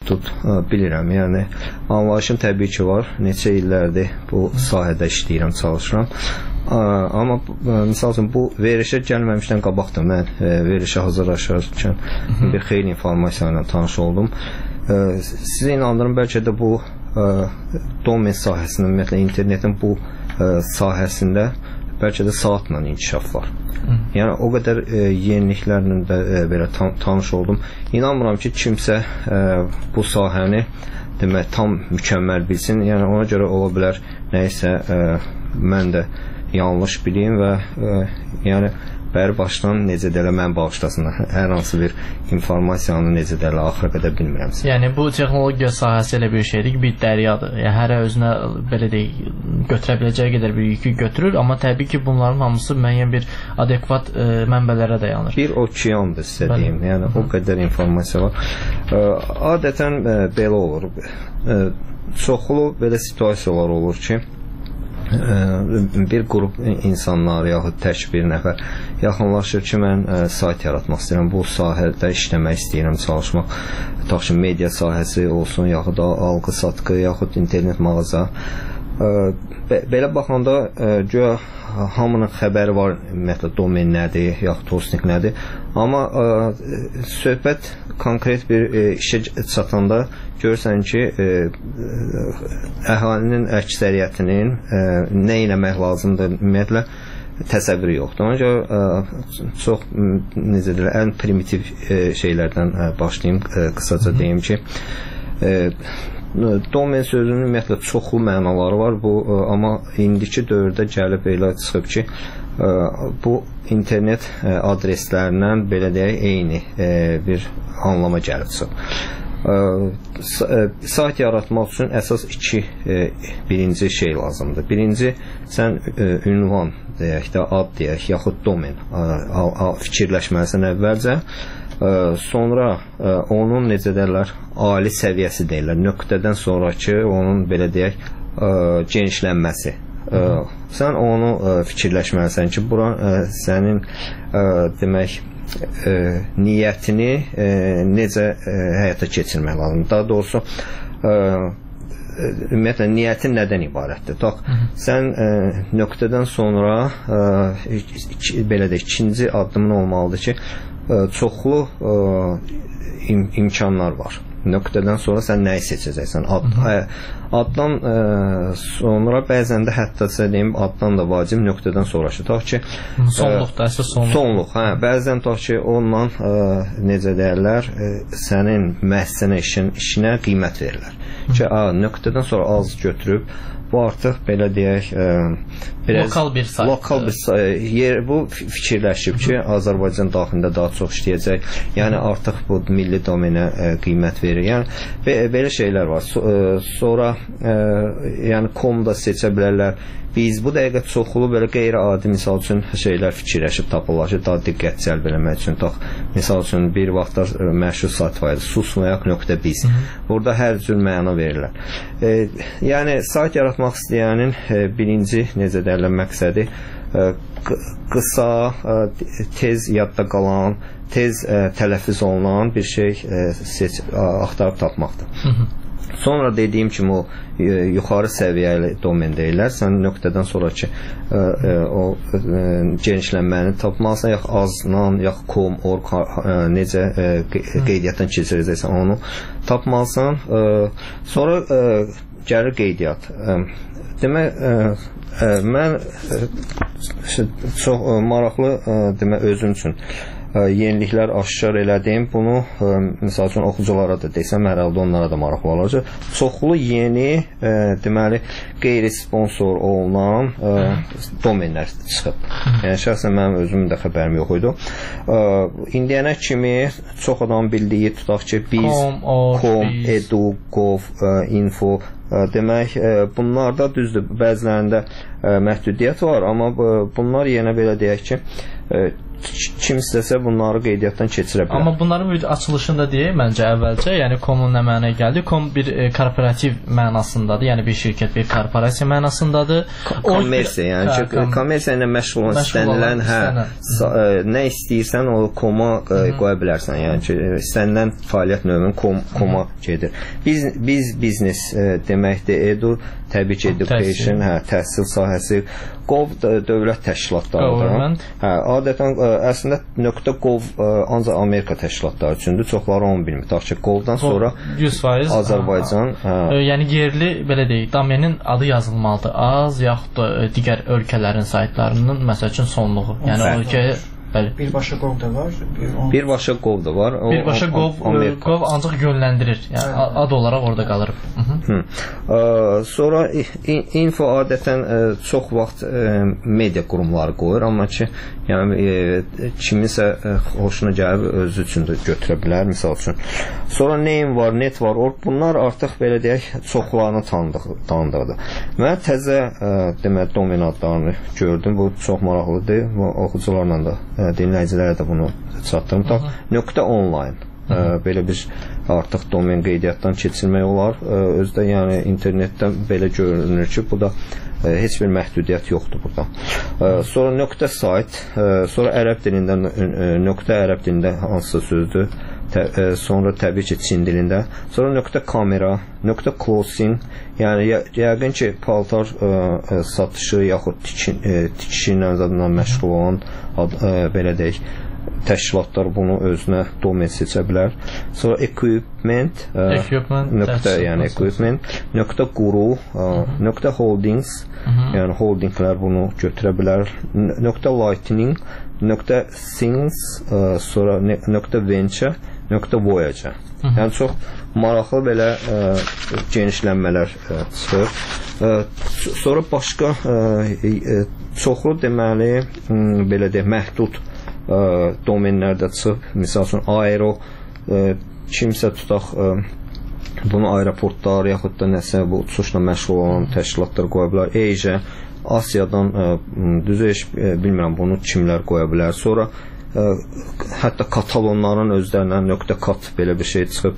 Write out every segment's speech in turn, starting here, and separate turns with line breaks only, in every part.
bilirəm. Yəni anlayışım təbii ki var. Neçə illərdir bu sahədə işləyirəm, çalışıram. Amma misal üçün bu verilişə gəlməmişdən qabaqda mən verilişə hazırlaşarkən bir xeyli informasiya ilə tanış oldum. Sizə inandırım, bəlkə də bu domen sahəsində, ümumiyyətlə internetin bu sahəsində bəlkə də saatla inkişaf var. Yəni o qədər yeniliklərlə də belə tanış oldum. İnanmıram ki, kimsə bu sahəni demək tam mükəmməl bilsin. Yəni ona görə ola bilər nəyisə mən də yanlış bileyim və yəni bəri başdan necə də elə mən bağışlasınlar. Hər hansı bir informasiyanı necə də elə axıra qədər bilmirəmsə.
Yəni bu texnologiya sahəsi elə bir şeydir ki, bir dəryadır. Yəni hərə özünə belə deyək, götürə biləcəyi qədər bir yükü götürür, amma təbii ki, bunların hamısı müəyyən bir adekvat mənbələrə dayanır. Bir
okeandır sizə deyim. Yəni o qədər informasiya var. Adətən belə olur. Çoxlu belə situasiyalar olur ki, bir qrup insanlar yaxud tək bir nəfər yaxınlaşır ki, mən sayt yaratmaq istəyirəm, bu sahədə işləmək istəyirəm, çalışmaq, tutaq ki, media sahəsi olsun, yaxud alqı-satqı, yaxud internet mağaza. Belə baxanda güya hamının xəbəri var, ümumiyyətlə domen nədir, yaxud hosting nədir, amma söhbət konkret bir işə çatanda görürsən ki, əhalinin əksəriyyətinin nə eləmək lazımdır, ümumiyyətlə təsəvvürü yoxdur. Ona görə çox, necə deyirlər, ən primitiv şeylərdən başlayayım, qısaca deyim ki, domen sözünün ümumiyyətlə çoxlu mənaları var, amma indiki dövrdə gəlib elə çıxıb ki, bu internet adreslərindən belə deyək, eyni bir anlama gəlib çıxıb. Sayt yaratmaq üçün əsas birinci şey lazımdır. Birinci, sən ünvan deyək də, ad deyək, yaxud domen fikirləşməlisən əvvəlcə. Sonra onun necə deyirlər, ali səviyyəsi deyirlər, nöqtədən sonraki onun belə deyək, genişlənməsi. Sən onu fikirləşməlisən ki, bura sənin demək niyyətini necə həyata keçirmək lazımdır. Daha doğrusu ümumiyyətlə niyyətin nədən ibarətdir? Sən nöqtədən sonra belə də ikinci addımın olmalıdır ki, çoxlu imkanlar var. Nöqtədən sonra sən nəyi seçəcəksən? Addan sonra bəzən də hətta deyim, addan da vacib, nöqtədən sonraki.
Sonluqda, əsas sonluq.
Sonluq, hə. Bəzən ki, ondan necə deyərlər, sənin müəssisənə işinə qiymət verirlər. Ki, nöqtədən sonra az götürüb, bu artıq belə deyək,
lokal bir
sayt. Bu fikirləşib ki, Azərbaycan daxilində daha çox işləyəcək. Yəni artıq bu milli domenə qiymət verir. Yəni belə şeylər var. Sonra yəni com da seçə bilərlər. Biz bu dəqiqə çoxlu belə qeyri-adi misal üçün şeylər fikirləşib tapırlar ki, daha diqqət cəlb eləmək üçün. Misal üçün bir vaxtlar məşhur sayt var idi, susmayak.biz. Burada hər cür məna verirlər. Yəni sayt yaratmaq istəyənin birinci necə deyirlər məqsədi qısa, tez yadda qalan, tez tələffüz olunan bir şey axtarıb tapmaqdır. Sonra dediyim kimi o yuxarı səviyyəli domen deyirlər. Sən nöqtədən sonraki o genişlənməni tapmalısan, yaxud azdan, yaxud com, org, necə qeydiyyatdan keçirəcəksən onu tapmalısan. Sonra gəlir qeydiyyat. Demək, mən çox maraqlı özüm üçün yeniliklər aşkar elədim. Bunu misal üçün oxuculara da desəm, herhalde onlara da maraqlı olacaq. Çoxlu yeni deməli qeyri-sponsor olunan domenlər çıxıb. Yəni şəxsən mənim özümün də xəbərim yox idi. İndiyənə kimi çox adam bildiyi, tutaq ki, biz, com, edu, gov, info. Demək, bunlarda düzdür, bəzilərində məhdudiyyət var, amma bunlar yenə belə deyək ki, kim istəsə bunları qeydiyyatdan keçirə bilər.
Amma bunların bir açılışında deyək, məncə əvvəlcə, yəni com-un nə mənaya gəldi? Com bir korporativ mənasındadır, yəni bir şirkət, bir korporasiya mənasındadır.
Kommersiya, yəni kommersiya ilə məşğul olan istənilən, nə istəyirsən o com-a qoya bilərsən. Yəni ki, istənilən fəaliyyət növünün com-a gedir. Biz biznes deməkdir, edu, təbii ki, education, təhsil sahəsi, Gov dövlət təşkilatlarıdır. Adətən əslində .gov ancaq Amerika təşkilatları üçündür. Çoxları onu bilmir. Tutaq ki, Govdan sonra 100% Azərbaycan.
Yəni yerli, belə deyək, domenin adı yazılmalıdır. Az yaxud da digər ölkələrin saytlarının məsəl üçün sonluğu. Yəni ölkəyə
birbaşa Gov da var.
Birbaşa Gov da var.
Birbaşa Gov ancaq yönləndirir. Yəni ad olaraq orada qalır.
Sonra info adətən çox vaxt media qurumları qoyur, amma ki, yəni kiminsə xoşuna gəlib özü üçün də götürə bilər, misal üçün. Sonra name var, net var, bunlar artıq belə deyək, çoxlarını tanıdığıdır. Mən təzə demək domen adlarını gördüm. Bu çox maraqlıdır. Oxucularla da dinləyicilərə də bunu çatdırım. .online belə bir artıq domen qeydiyyatdan keçirmək olar. Özdə yəni internetdən belə görünür ki, bu da heç bir məhdudiyyət yoxdur burada. Sonra .site, sonra ərəb dilində ərəb dilində hansısa sözdür. Sonra təbii ki, Çin dilində. Sonra .kamera, .closing, yəni yəqin ki, paltar satışı yaxud tikişi ilə zadından məşğul olan belə deyək, təşkilatlar bunu özünə domen seçə bilər. Sonra equipment, yəni equipment, .guru, .holdings, yəni holdinglər bunu götürə bilər. .lightning, .things, sonra .venture, .voyager. Yəni çox maraqlı belə genişlənmələr çıxır. Sonra başqa çoxlu deməli belə deyək, məhdud domenlərdə çıxıb. Misal üçün aero, kimsə tutaq bunu aeroportlar yaxud da nəsə bu uçuşla məşğul olan təşkilatlar qoya bilər. Asia, Asiyadan düzü heç bilmirəm bunu kimlər qoya bilər. Sonra hətta katalonların özlərindən .cat belə bir şey çıxıb.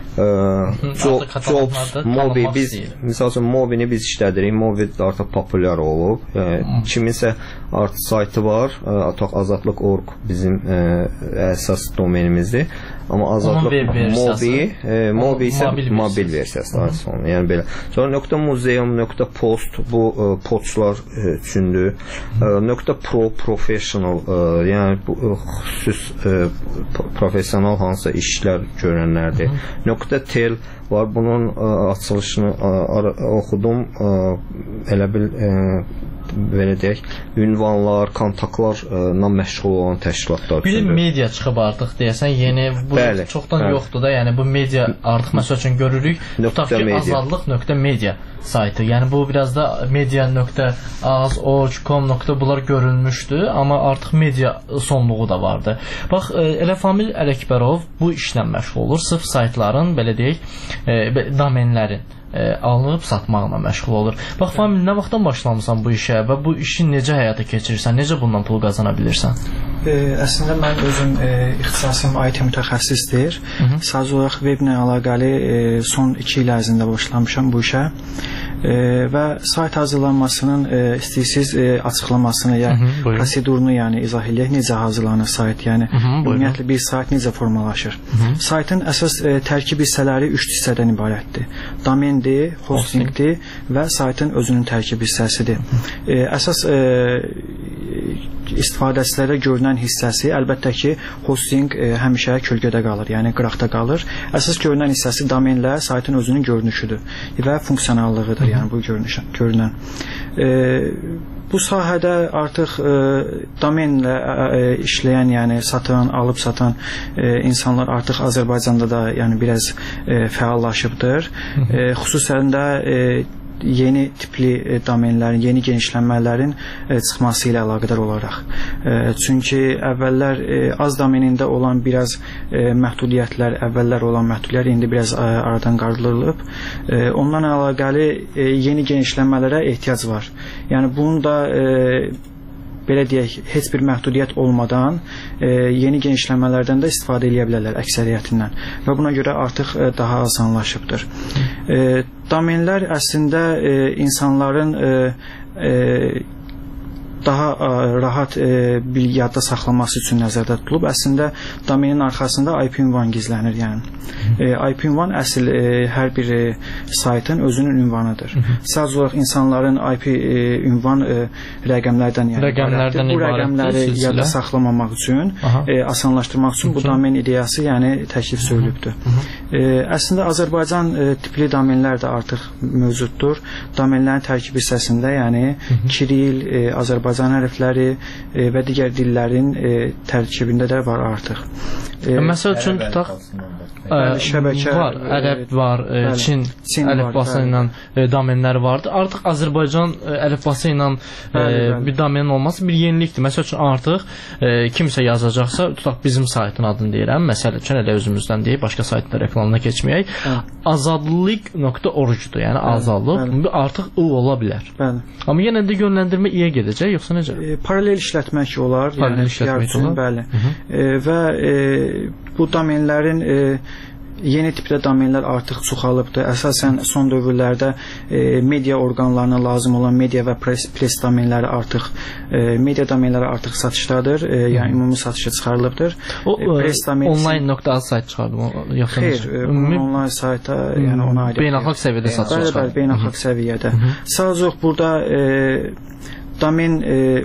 Jobs, Mobi, biz misal üçün Mobini biz işlədirik. Mobi artıq populyar olub. Kiminsə artıq saytı var. Azadlıq.org bizim əsas domenimizdir. Amma Azadlıq Mobi isə mobil versiyası. Yəni belə. Sonra .museum, .post bu postlar üçündür. .pro professional, yəni bu xüsus professional hansısa işlər görənlərdir. .tel var. Bunun açılışını oxudum. Elə bil belə deyək, ünvanlar, kontaktlarla məşğul olan təşkilatlar
üçündür. Bir media çıxıb artıq deyəsən, yeni bu çoxdan yoxdur da, yəni bu media artıq məsəl üçün görürük. Tutaq ki, azadlıq.media saytı. Yəni bu biraz da media.az.com. bunlar görünmüşdü, amma artıq media sonluğu da vardı. Bax, elə Famil Ələkbərov bu işlə məşğul olur. Sırf saytların, belə deyək, domenlərin alınıb satmaqla məşğul olur. Bax, Famil, nə vaxtdan başlamısan bu işə və bu işi necə həyata keçirirsən? Necə bundan pul qazana bilirsən?
Əslində mən özüm ixtisasım IT mütəxəssisdir. Sadəcə olaraq weblə əlaqəli son 2 il ərzində başlamışam bu işə. Və sayt hazırlanmasının istəyirsiniz açıqlamasını ya prosedurunu yəni izah eləyək, necə hazırlanır sayt, yəni ümumiyyətlə bir sayt necə formalaşır. Saytın əsas tərkib hissələri 3 hissədən ibarətdir. Domendir, hostingdir və saytın özünün tərkib hissəsidir. Əsas istifadəçilərə görünən hissəsi əlbəttə ki, hosting həmişə kölgədə qalır, yəni qıraqda qalır. Əsas görünən hissəsi domenlə saytın özünün görünüşüdür və funksionallığıdır, yəni bu görünən. Bu sahədə artıq domenlə işləyən, yəni satan, alıb satan insanlar artıq Azərbaycanda da yəni biraz fəallaşıbdır. Xüsusən də yeni tipli domenlərin, yeni genişlənmələrin çıxması ilə əlaqədar olaraq. Çünki əvvəllər az domenində olan biraz məhdudiyyətlər, əvvəllər olan məhdudiyyətlər indi biraz aradan qaldırılıb. Ondan əlaqəli yeni genişlənmələrə ehtiyac var. Yəni bunun da belə deyək, heç bir məhdudiyyət olmadan yeni genişləmələrdən də istifadə edə bilərlər əksəriyyətindən və buna görə artıq daha asanlaşıbdır. Domenlər əslində insanların daha rahat bir yadda saxlaması üçün nəzərdə tutulub. Əslində domenin arxasında IP ünvan gizlənir, yəni. IP ünvan əsl hər bir saytın özünün ünvanıdır. Sadəcə olaraq insanların IP ünvan rəqəmlərdən, yəni bu rəqəmləri yadda saxlamamaq üçün, asanlaşdırmaq üçün bu domen ideyası, yəni təklif söylübdür. Əslində Azərbaycan tipli domenlər də artıq mövcuddur. Domenlərin tərkib hissəsində, yəni Kiril, Azərbaycan hərfləri və digər dillərin tərkibində də var artıq.
Məsəl üçün tutaq şəbəkə var, ərəb var, Çin əlifbası ilə domenlər vardı. Artıq Azərbaycan əlifbası ilə bir domenin olması bir yenilikdir. Məsəl üçün artıq kimsə yazacaqsa, tutaq bizim saytın adını deyirəm, məsəl üçün elə özümüzdən deyib, başqa saytda reklamına keçməyək, azadlıq.org-dur, yəni azadlıq artıq ola bilər. Amma yenə də yönləndirmə i-yə gedəcək, yoxsa necə?
Paralel işlətmək olar, yəni işlətmək olar. Bəli. Və bu domenlərin yeni tipdə domenlər artıq çoxalıbdır. Əsasən son dövrlərdə media orqanlarına lazım olan media və press domenləri artıq media domenləri artıq satışdadır. Yəni ümumi satışa çıxarılıbdır.
O online.az sayt çıxardı yoxsa
xeyr, onlayn sayta, yəni ona aid
beynəlxalq səviyyədə satışa çıxardı.
Bəli, beynəlxalq səviyyədə. Sadəcə burada domen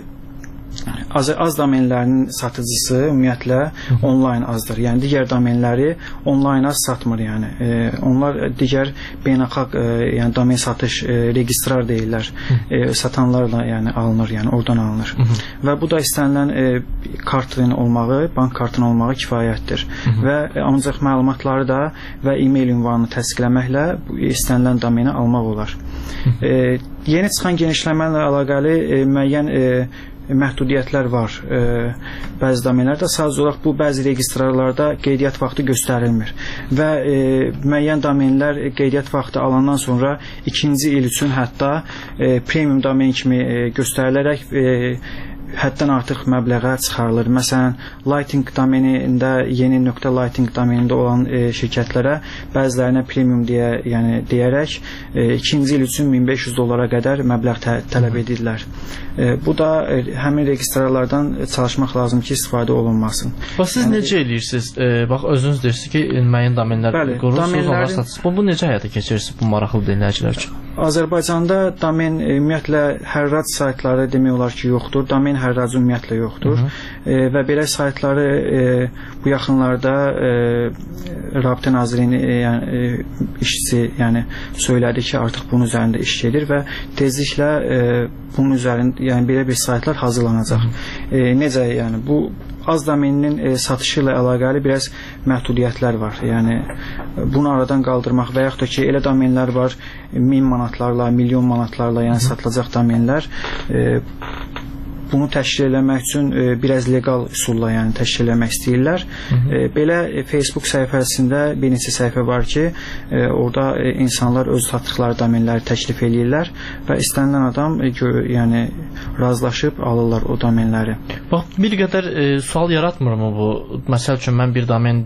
az domenlərinin satıcısı ümumiyyətlə onlayn azdır. Yəni digər domenləri onlayn az satmır, yəni. Onlar digər beynəlxalq yəni domen satış registrar deyirlər. Satanlarla yəni alınır, yəni oradan alınır. Və bu da istənilən kartın olmağı, bank kartının olmağı kifayətdir. Və ancaq məlumatları da və e-mail ünvanını təsdiqləməklə istənilən domeni almaq olar. Yeni çıxan genişləmə ilə əlaqəli müəyyən məhdudiyyətlər var bəzi domenlərdə. Sadəcə olaraq bu bəzi registrarlarda qeydiyyat vaxtı göstərilmir və müəyyən domenlər qeydiyyat vaxtı alandan sonra ikinci il üçün hətta premium domen kimi göstərilərək həddən artıq məbləğə çıxarılır. Məsələn, Lighting domenində, yeni .lighting domenində olan şirkətlərə bəzilərinə premium deyərək ikinci il üçün $1500 qədər məbləğ tələb edirlər. Bu da həmin registrarlardan çalışmaq lazım ki, istifadə olunmasın.
Bax, siz necə edirsiniz? Bax, özünüz deyirsiniz ki, müəyyən domenlər qurursunuz, onlar satırsınız. Bu necə həyata keçirirsiniz bu maraqlı dinləyicilər üçün?
Azərbaycanda domen ümumiyyətlə hərrac saytları demək olar ki, yoxdur. Domen hərracı ümumiyyətlə yoxdur. Və belə saytları bu yaxınlarda Rabitə Nazirliyinin işçisi söylədi ki, artıq bunun üzərində iş gedir və tezliklə bunun üzərində belə bir saytlar hazırlanacaq. Necə? Bu az domeninin satışı ilə əlaqəli biraz məhdudiyyətlər var. Yəni bunu aradan qaldırmaq və yaxud da ki, elə domenlər var 1000 manatlarla, milyon manatlarla satılacaq domenlər. Bunu təşkil eləmək üçün biraz legal üsulla təşkil eləmək istəyirlər. Belə Facebook səhifəsində bir neçə səhifə var ki, orada insanlar öz satdıqları domenləri təklif eləyirlər və istənilən adam razılaşıb alırlar o domenləri.
Bax, bir qədər sual yaratmırmı bu? Məsəl üçün, mən bir domen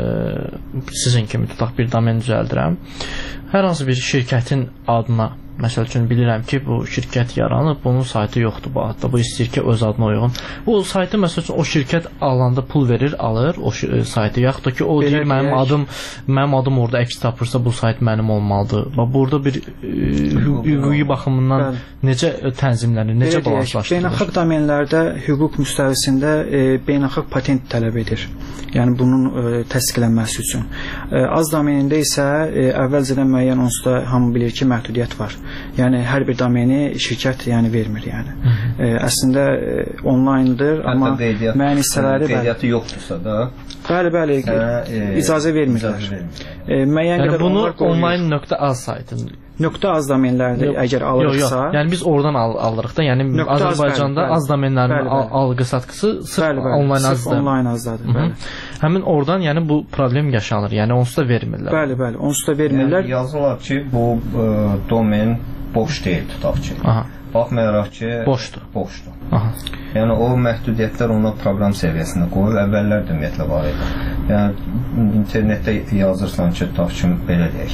sizin kimi tutaq bir domen düzəldirəm. Hər hansı bir şirkətin adına, məsəl üçün bilirəm ki, bu şirkət yaranıb, bunun saytı yoxdur bu adda, bu istəyir ki, öz adına uyğun. Bu saytı, məsəl üçün, o şirkət alanda pul verir, alır o saytı, yaxud da ki, o deyir, mənim adım orada əks tapırsa, bu sayt mənim olmalıdır. Burada bir hüquqi baxımından necə tənzimlənir, necə balanslaşdırılır?
Beynəlxalq domenlərdə hüquq müstəvisində beynəlxalq patent tələb edir. Yəni, bunun təsdiqlənməsi üçün. Az domenində isə əvvəlcədən müəyyən onsuz da hamı bilir ki, məhdudiyyət var. Yəni hər bir domeni şirkət vermir. Əslində onlayndır, amma müəyyən hissələri
qeydiyyatı yoxdursa da
bəli, icazə vermirlər.
Yəni bunu online.az saytın
.az domenlərdə əgər alırsa...
Yəni biz oradan alırıq da, yəni Azərbaycanda az domenlərin alqı-satqısı sırf online azdadır. Həmin oradan bu problem yaşanır, yəni onsuz da vermirlər.
Bəli, onsuz da vermirlər.
Yazırlar ki, bu domen boş deyil, tutaq ki. Baxmayaraq ki, boşdur.
Aha.
Yəni o məhdudiyyətlər ona proqram səviyyəsində qoyulub, əvvəllər də ümumiyyətlə var idi. Yəni internetdə yazırsan ki, tutaq ki, belə deyək.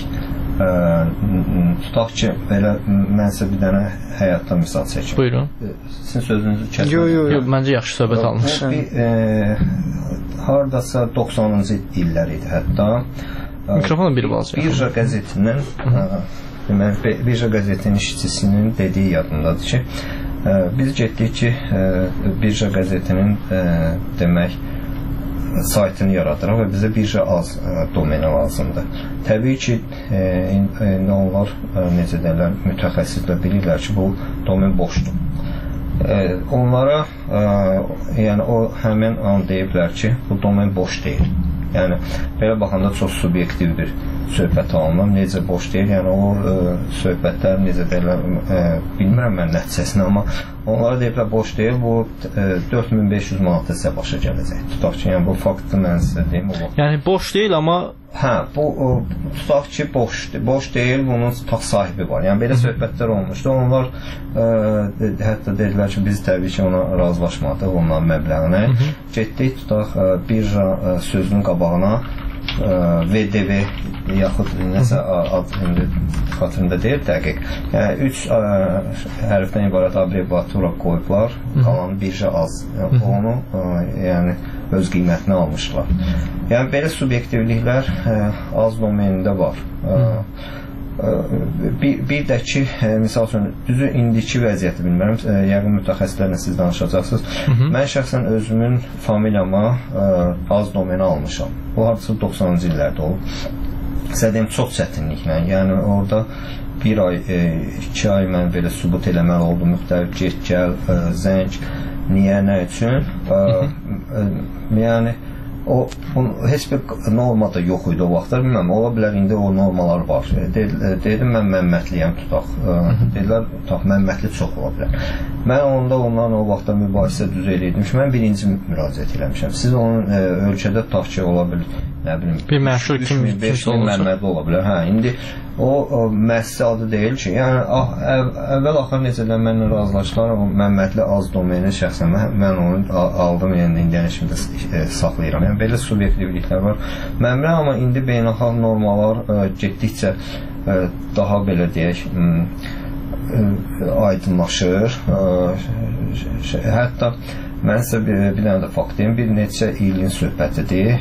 Tutaq ki, belə mənsə bir dənə həyatda misal çəkim.
Buyurun.
Sizin sözünüzü kəsdim.
Yox, məncə yaxşı söhbət almış.
Hardasa 90-cı illər idi hətta.
Mikrofonun bir balaca.
Birja qəzetinin Birja qəzetinin işçisinin dediyi yadındadır ki, biz getdik ki, Birja qəzetinin demək saytını yaradırıq və bizə birja az domeni lazımdır. Təbii ki, onlar necə deyirlər, mütəxəssislər bilirlər ki, bu domen boşdur. Onlara yəni o həmin an deyiblər ki, bu domen boş deyil. Yəni belə baxanda çox subyektiv bir söhbət alınır. Necə boş deyil, yəni o söhbətlər necə deyirlər, bilmirəm mən nəticəsini, amma onlara deyiblər boş deyil, bu 4500 manata sizə başa gələcək. Tutaq ki, yəni bu faktı mən sizə deyim.
Yəni boş deyil, amma
bu tutaq ki, boş deyil, bunun tutaq sahibi var. Yəni belə söhbətlər olmuşdu. Onlar hətta dedilər ki, biz təbii ki, ona razılaşmadıq, onların məbləğinə. Getdik, tutaq birja sözünün qabağına VDV yaxud nəsə xatırında deyil dəqiq. Yəni 3 hərfdən ibarət abreviatura qoyublar, qalanı birja az. Onu yəni öz qiymətini almışlar. Yəni belə subyektivliklər az domenində var. Bir də ki, misal üçün, düzü indiki vəziyyəti bilmirəm, yəqin mütəxəssislərlə siz danışacaqsınız. Mən şəxsən özümün familiyama az domeni almışam. Bu hadisi 90-cı illərdə olub. Sizə deyim, çox çətinliklə. Yəni orada bir ay, 2 ay mən belə sübut eləməli oldum, müxtəlif get, gəl, zəng, niyə, nə üçün. Yəni o heç bir norma da yox idi o vaxtlar, bilməm, ola bilər indi o normalar var. Dedim, mən Məmmədliyəm, tutaq. Dedilər, tutaq, Məmmədli çox ola bilər. Mən onda ondan o vaxtda mübahisə düz eləyirdim ki, mən birinci müraciət eləmişəm. Siz onun ölkədə tutaq ki, ola bilər, nə bilim,
bir məşhur kim
5 min Məmmədli ola bilər. Hə, indi o məhsəsi adı deyil ki, yəni əvvəl axır necədən mənlə razılaşdılar, o Məmmədli az domeni şəxsən mən onu aldım, yəni indiyən işimdə saxlayıram. Yəni belə subyektivliklər var. Məmrə, amma indi beynəlxalq normalar getdikcə daha belə deyək aydınlaşır. Hətta mən sizə bir dənə də fakt deyim, bir neçə ilin söhbətidir.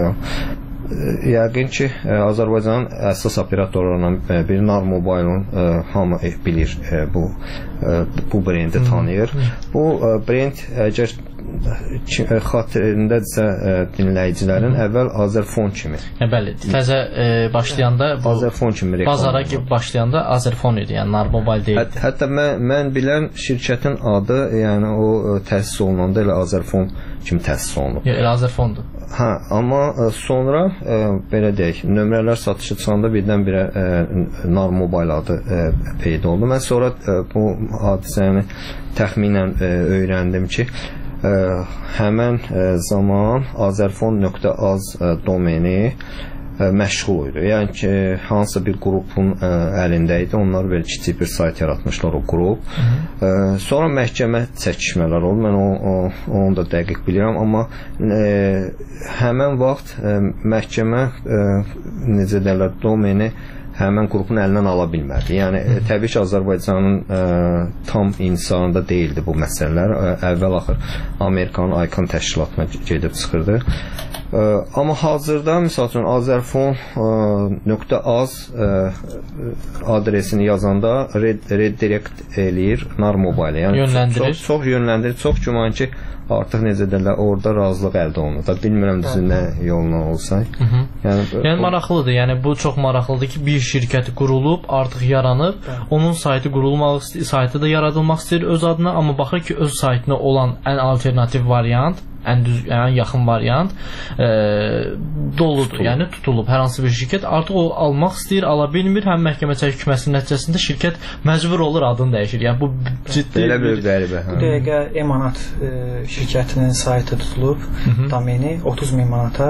Yəqin ki, Azərbaycanın əsas operatorlarından biri Nar Mobile-ın hamı bilir, bu brendi tanıyır. Bu brend, əgər xatirindədirsə dinləyicilərin, əvvəl Azerfon kimi.
Bəli, təzə başlayanda
Azerfon kimi reklam.
Bazara başlayanda Azerfon idi, yəni Nar Mobile deyil.
Hətta mən bilən şirkətin adı, yəni o təsis olunanda elə Azerfon kimi təsis olunub.
Elə Azerfondur.
Hə, amma sonra belə deyək, nömrələr satışı çıxanda birdən-birə Nar Mobile adı peyda oldu. Mən sonra bu hadisəni təxminən öyrəndim ki, həmən zaman Azerfon.az domeni məşğul idi. Yəni ki, hansısa bir qrupun əlində idi. Onlar belə kiçik bir sayt yaratmışlar o qrup. Sonra məhkəmə çəkişmələr oldu. Mən onu da dəqiq bilirəm, amma həmən vaxt məhkəmə necə deyirlər, domeni həmən qrupun əlindən ala bilmədi. Yəni, təbii ki, Azərbaycanın tam intisarında deyildi bu məsələlər. Əvvəl-axır Amerikanın ICANN təşkilatına gedib çıxırdı. Amma hazırda, misal üçün, Azerfon.az adresini yazanda redirect eləyir Nar Mobile. Yəni, çox yönləndirir, çox güman ki, artıq necə deyirlər, orada razılıq əldə olunur. Da bilmirəm düzü nə yoluna olsa.
Yəni maraqlıdır. Yəni bu çox maraqlıdır ki, bir şirkəti qurulub, artıq yaranıb, onun saytı qurulmaq, saytı da yaradılmaq istəyir öz adına, amma baxır ki, öz saytına olan ən alternativ variant ən yaxın variant doludur, yəni tutulub hər hansı bir şirkət artıq o almaq istəyir, ala bilmir, həm məhkəmə çəkilməsinin nəticəsində şirkət məcbur olur adını dəyişir. Yəni bu ciddi
bir qəribə.
Bu dəqiqə Emanat şirkətinin saytı tutulub, domeni 30.000 manata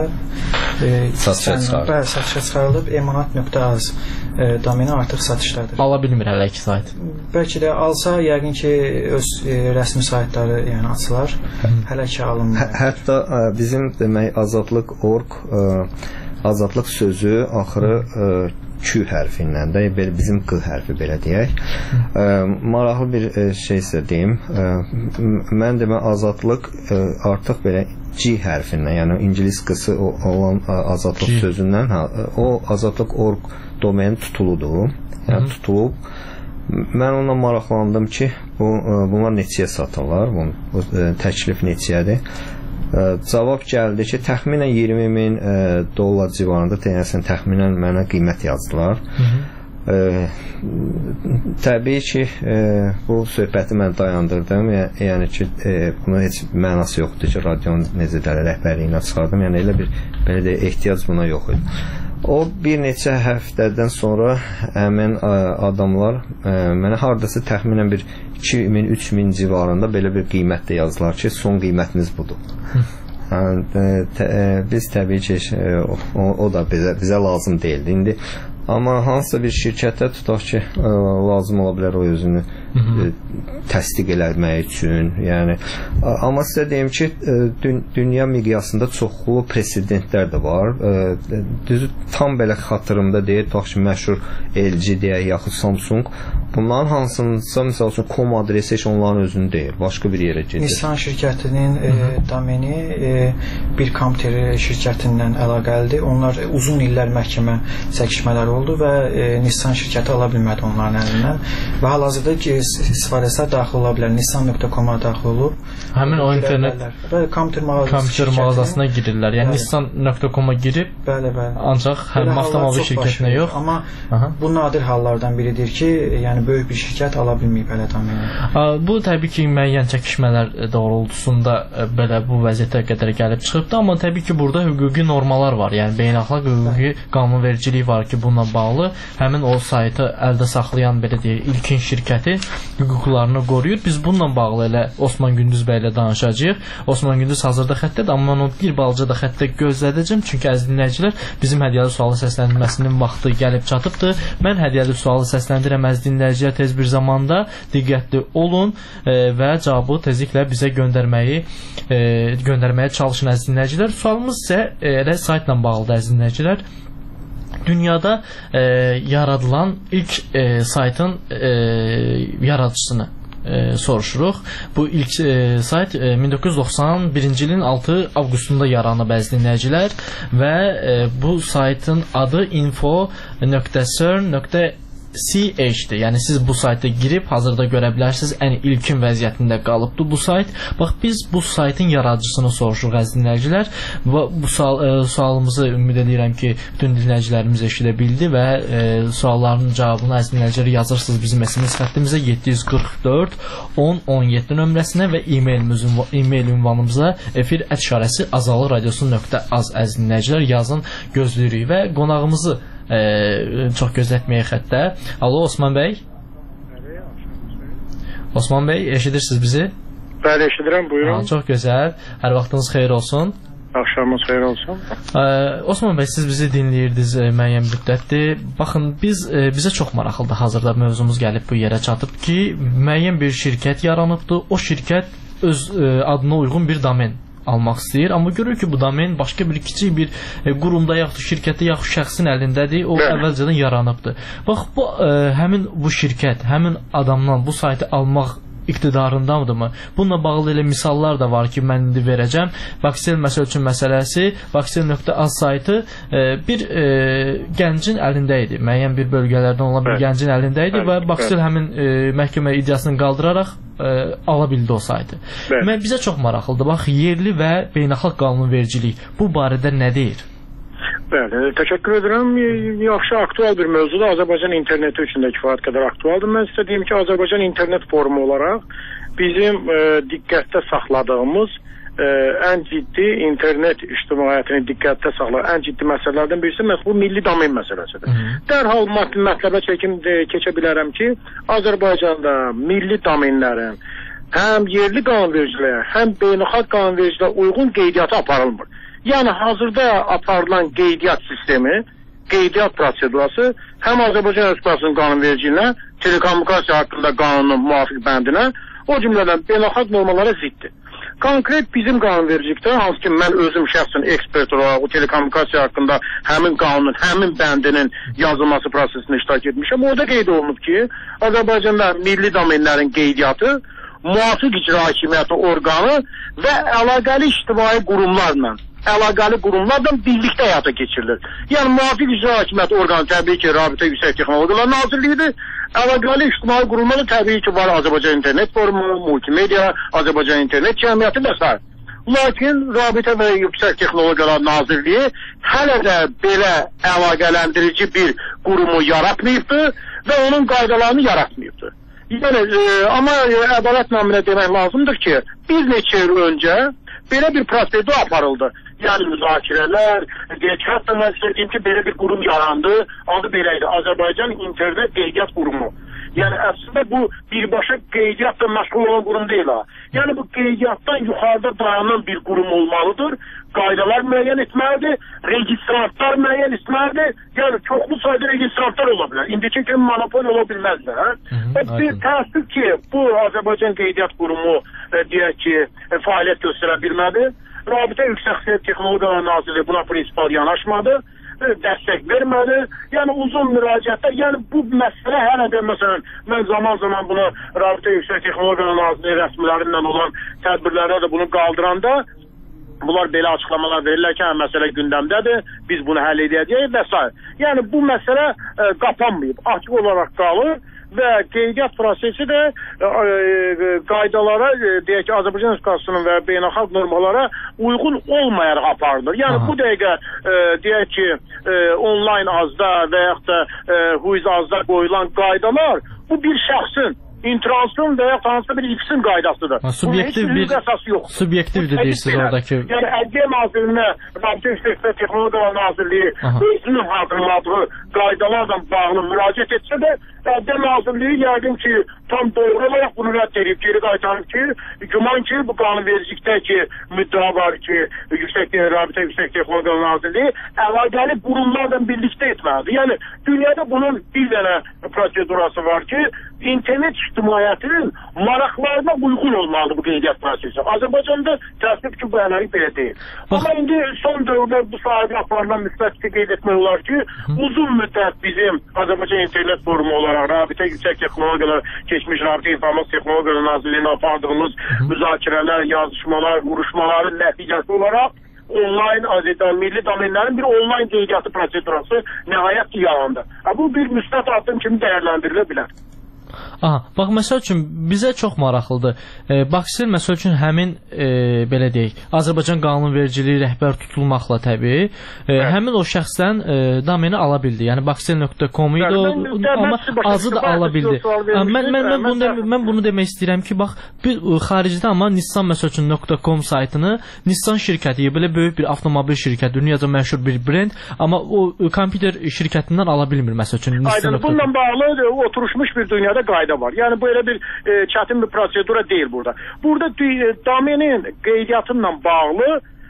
satışa çıxarılıb, emanat.az domeni artıq satışdadır.
Ala bilmir hələ ki sayt.
Bəlkə də alsa yəqin ki öz rəsmi saytları yəni açılar. Hələ ki alınmır.
Hətta bizim demək azadlıq.org azadlıq sözü axırı Q hərfindən də bizim Q hərfi belə deyək. Maraqlı bir şey isə deyim. Mən demək azadlıq artıq belə G hərfindən, yəni ingilis qısı olan azadlıq sözündən o azadlıq.org domeni tutuludur. Yəni tutulub. Mən onunla maraqlandım ki, bunlar neçəyə satırlar? Bu təklif neçəyədir? Cavab gəldi ki, təxminən $20.000 civarında deyəsən təxminən mənə qiymət yazdılar. Təbii ki, bu söhbəti mən dayandırdım. Yəni ki, buna heç mənası yoxdur ki, radionun necə də rəhbərliyinə çıxardım. Yəni elə bir belə də ehtiyac buna yox idi. O bir neçə həftədən sonra həmin adamlar mənə hardasa təxminən bir 2000-3000 civarında belə bir qiymətdə yazdılar ki, son qiymətiniz budur. Biz təbii ki, o da bizə lazım deyildi. İndi amma hansısa bir şirkətə tutaq ki, lazım ola bilər o özünü təsdiq eləmək üçün. Yəni, amma sizə deyim ki, dünya miqyasında çoxlu presidentlər də var. Düzü tam belə xatırımda deyil, tutaq ki, məşhur LG deyək, yaxud Samsung. Bunların hansınsa, misal üçün, com adresi heç onların özünü deyil, başqa bir yerə gedir.
Nissan şirkətinin domeni bir kompüter şirkətindən əlaqəlidir. Onlar uzun illər məhkəmə çəkişmələri oldu və Nissan şirkəti ala bilmədi onların əlindən. Və hal-hazırda ki, istifadəçilər daxil ola bilər. Nissan.com-a daxil olub.
Həmin o internet kompüter mağazasına girirlər. Yəni Nissan.com-a girib ancaq həm avtomobil şirkətinə yox.
Amma bu nadir hallardan biridir ki, yəni böyük bir şirkət ala bilməyib hələ domeni.
Bu təbii ki, müəyyən çəkişmələr doğrultusunda belə bu vəziyyətə qədər gəlib çıxıbdı, amma təbii ki, burada hüquqi normalar var. Yəni beynəlxalq hüquqi qanunvericilik var ki, bununla bağlı həmin o saytı əldə saxlayan belə deyək, ilkin şirkəti hüquqlarını qoruyur. Biz bununla bağlı elə Osman Gündüz bəy ilə danışacağıq. Osman Gündüz hazırda xəttədir, amma mən onu bir balaca da xəttə gözlədəcəm. Çünki əziz dinləyicilər, bizim hədiyyəli sualı səsləndirməsinin vaxtı gəlib çatıbdır. Mən hədiyyəli sualı səsləndirəm, əziz dinləyicilər, tez bir zamanda diqqətli olun və cavabı tezliklə bizə göndərməyə çalışın, əziz dinləyicilər. Sualımız isə elə saytla bağlıdır, əziz dinləyicilər. Dünyada yaradılan ilk saytın yaradıcısını soruşuruq. Bu ilk sayt 1991-ci ilin 6 avqustunda yaranıb, əziz dinləyicilər, və bu saytın adı info.cern.ch-dir. Yəni siz bu sayta girib hazırda görə bilərsiniz, ən ilkin vəziyyətində qalıbdır bu sayt. Bax, biz bu saytın yaradıcısını soruşuruq, əziz dinləyicilər. Bu sualımızı ümid edirəm ki, bütün dinləyicilərimiz eşidə bildi və sualların cavabını, əziz dinləyicilər, yazırsınız bizim SMS xəttimizə 744 1017 nömrəsinə və e-mail ünvanımıza efir@azalradiosu.az, əziz dinləyicilər, yazın, gözləyirik və qonağımızı çox gözlətməyə xəttə. Alo, Osman bəy. Osman bəy, eşidirsiniz bizi?
Bəli, eşidirəm, buyurun.
Çox gözəl. Hər vaxtınız xeyir olsun.
Axşamınız xeyir olsun.
Osman bəy, siz bizi dinləyirdiniz müəyyən müddətdir. Baxın, bizə çox maraqlıdır. Hazırda mövzumuz gəlib bu yerə çatıb ki, müəyyən bir şirkət yaranıbdır. O şirkət öz adına uyğun bir domen almaq istəyir, amma görür ki, bu domen başqa bir kiçik bir qurumda yaxud şirkətdə yaxud şəxsin əlindədir, o əvvəlcədən yaranıbdır. Bax, həmin bu şirkət, həmin adamdan bu saytı almaq iqtidarındadırmı? Bununla bağlı elə misallar da var ki, mən indi verəcəm. Vaxsel məsəl üçün məsələsi, vaxsel.az saytı bir gəncin əlində idi. Müəyyən bir bölgələrdən olan bir gəncin əlində idi və Vaxsel həmin məhkəmə iddiasını qaldıraraq ala bildi o saytı. Bizə çox maraqlıdır. Bax, yerli və beynəlxalq qanunvericilik bu barədə nə deyir?
Bəli, təşəkkür edirəm. Yaxşı, aktual bir mövzudur. Azərbaycan interneti üçün də kifayət qədər aktualdır. Mən sizə deyim ki, Azərbaycan internet forumu olaraq bizim diqqətdə saxladığımız ən ciddi internet ictimaiyyətini diqqətdə saxlayan ən ciddi məsələlərdən birisi məhz bu milli domen məsələsidir. Dərhal mətləbə keçə bilərəm ki, Azərbaycanda milli domenlərin həm yerli qanunvericiliyə, həm beynəlxalq qanunvericiliyə uyğun qeydiyyatı aparılmır. Yəni hazırda aparılan qeydiyyat sistemi, qeydiyyat prosedurası həm Azərbaycan Respublikasının qanunvericiliyinə, telekommunikasiya haqqında qanunun müvafiq bəndinə, o cümlədən beynəlxalq normalara ziddir. Konkret bizim qanunvericilikdə, hansı ki mən özüm şəxsən ekspert olaraq o telekommunikasiya haqqında həmin qanunun, həmin bəndinin yazılması prosesində iştirak etmişəm. Orada qeyd olunub ki, Azərbaycanda milli domenlərin qeydiyyatı müvafiq icra hakimiyyəti orqanı və əlaqəli ictimai qurumlarla birlikdə həyata keçirilir. Yəni müvafiq icra hakimiyyəti orqanı təbii ki, Rabitə Yüksək Texnologiyalar Nazirliyidir. Əlaqəli ictimai qurumları təbii ki, var Azərbaycan İnternet Forumu, Multimedia, Azərbaycan İnternet Cəmiyyəti və s. Lakin Rabitə və Yüksək Texnologiyalar Nazirliyi hələ də belə əlaqələndirici bir qurumu yaratmayıbdır və onun qaydalarını yaratmayıbdır. Yəni, amma ədalət naminə demək lazımdır ki, bir neçə il öncə belə bir prosedur aparıldı. Yəni müzakirələr, hətta mən istədiyim ki, belə bir qurum yarandı, adı belə idi, Azərbaycan İnternet Qeydiyyat Qurumu. Yəni əslində bu birbaşa qeydiyyatla məşğul olan qurum deyil ha. Yəni bu qeydiyyatdan yuxarıda dayanan bir qurum olmalıdır. Qaydalar müəyyən etməlidir, registrantlar müəyyən etməlidir. Yəni çoxlu sayda registrantlar ola bilər. İndiki kimi monopol ola bilməzlər. Bir təəssüf ki, bu Azərbaycan Qeydiyyat Qurumu deyək ki, fəaliyyət göstərə bilmədi. Rabitə Yüksək Texnologiyalar Nazirliyi buna prinsipal yanaşmadı, dəstək vermədi. Yəni uzun müraciətlər, yəni bu məsələ hələ də məsələn, mən zaman bunu Rabitə Yüksək Texnologiyalar Nazirliyi rəsmilərindən olan tədbirlərdə də bunu qaldıranda bunlar belə açıqlamalar verirlər ki, məsələ gündəmdədir, biz bunu həll edəcəyik və s. Yəni bu məsələ qapanmayıb, açıq olaraq qalır və qeydiyyat prosesi də qaydalara, deyək ki, Azərbaycan Respublikasının və beynəlxalq normalara uyğun olmayaraq aparılır. Yəni bu dəqiqə deyək ki, onlayn azda və yaxud da huiz azda qoyulan qaydalar bu bir şəxsin intransın və ya hansısa bir X-in qaydasıdır.
Subyektivdir deyirsiniz oradakı.
Yəni Ədliyyə Nazirliyinə Rabitə Yüksək Texnologiyalar Nazirliyi özünün hazırladığı qaydalarla bağlı müraciət etsə də Ədliyyə Nazirliyi yəqin ki, tam doğru olaraq bunu rədd edib, geri qaytarıb ki, güman ki, bu qanunvericilikdəki müddəa var ki, Rabitə Yüksək Texnologiyalar Nazirliyi əlaqəli qurumlarla birlikdə etməlidir. Yəni dünyada bunun bir dənə prosedurası var ki, internet ictimaiyyətinin maraqlarına uyğun olmalıdır bu qeydiyyat prosesi. Azərbaycanda təəssüf ki, bu əlaqə belə deyil. Amma indi son dövrdə bu sahədə aparılan müsbət qeyd etmək olar ki, uzun müddət bizim Azərbaycan İnternet Forumu olaraq Rabitə Yüksək Texnologiyalar keçmiş Rabitə İnformasiya Texnologiyalar Nazirliyinə apardığımız müzakirələr, yazışmalar, vuruşmaların nəticəsi olaraq onlayn Azərbaycan milli domenlərin bir onlayn qeydiyyatı prosedurası nəhayət ki, yarandı. Bu bir müsbət addım kimi dəyərləndirilə bilər.
Bax, məsəl üçün, bizə çox maraqlıdır. Baksir, məsəl üçün, həmin, belə deyək, Azərbaycan qanunvericiliyi rəhbər tutulmaqla təbii, həmin o şəxsdən domeni ala bildi. Yəni, baksir.com idi, amma azı da ala bildi. Mən bunu demək istəyirəm ki, bax, xaricdə amma Nissan, məsəl üçün, .com saytını Nissan şirkəti, belə böyük bir avtomobil şirkəti, dünyaca məşhur bir brend, amma o kompüter şirkətindən ala bilmir, məsəl üçün,
Nissan.com. Bununla bağlı oturuşmuş bir dünyada qayda var. Yəni bu elə bir çətin bir prosedura deyil burada. Burada domenin qeydiyyatıyla bağlı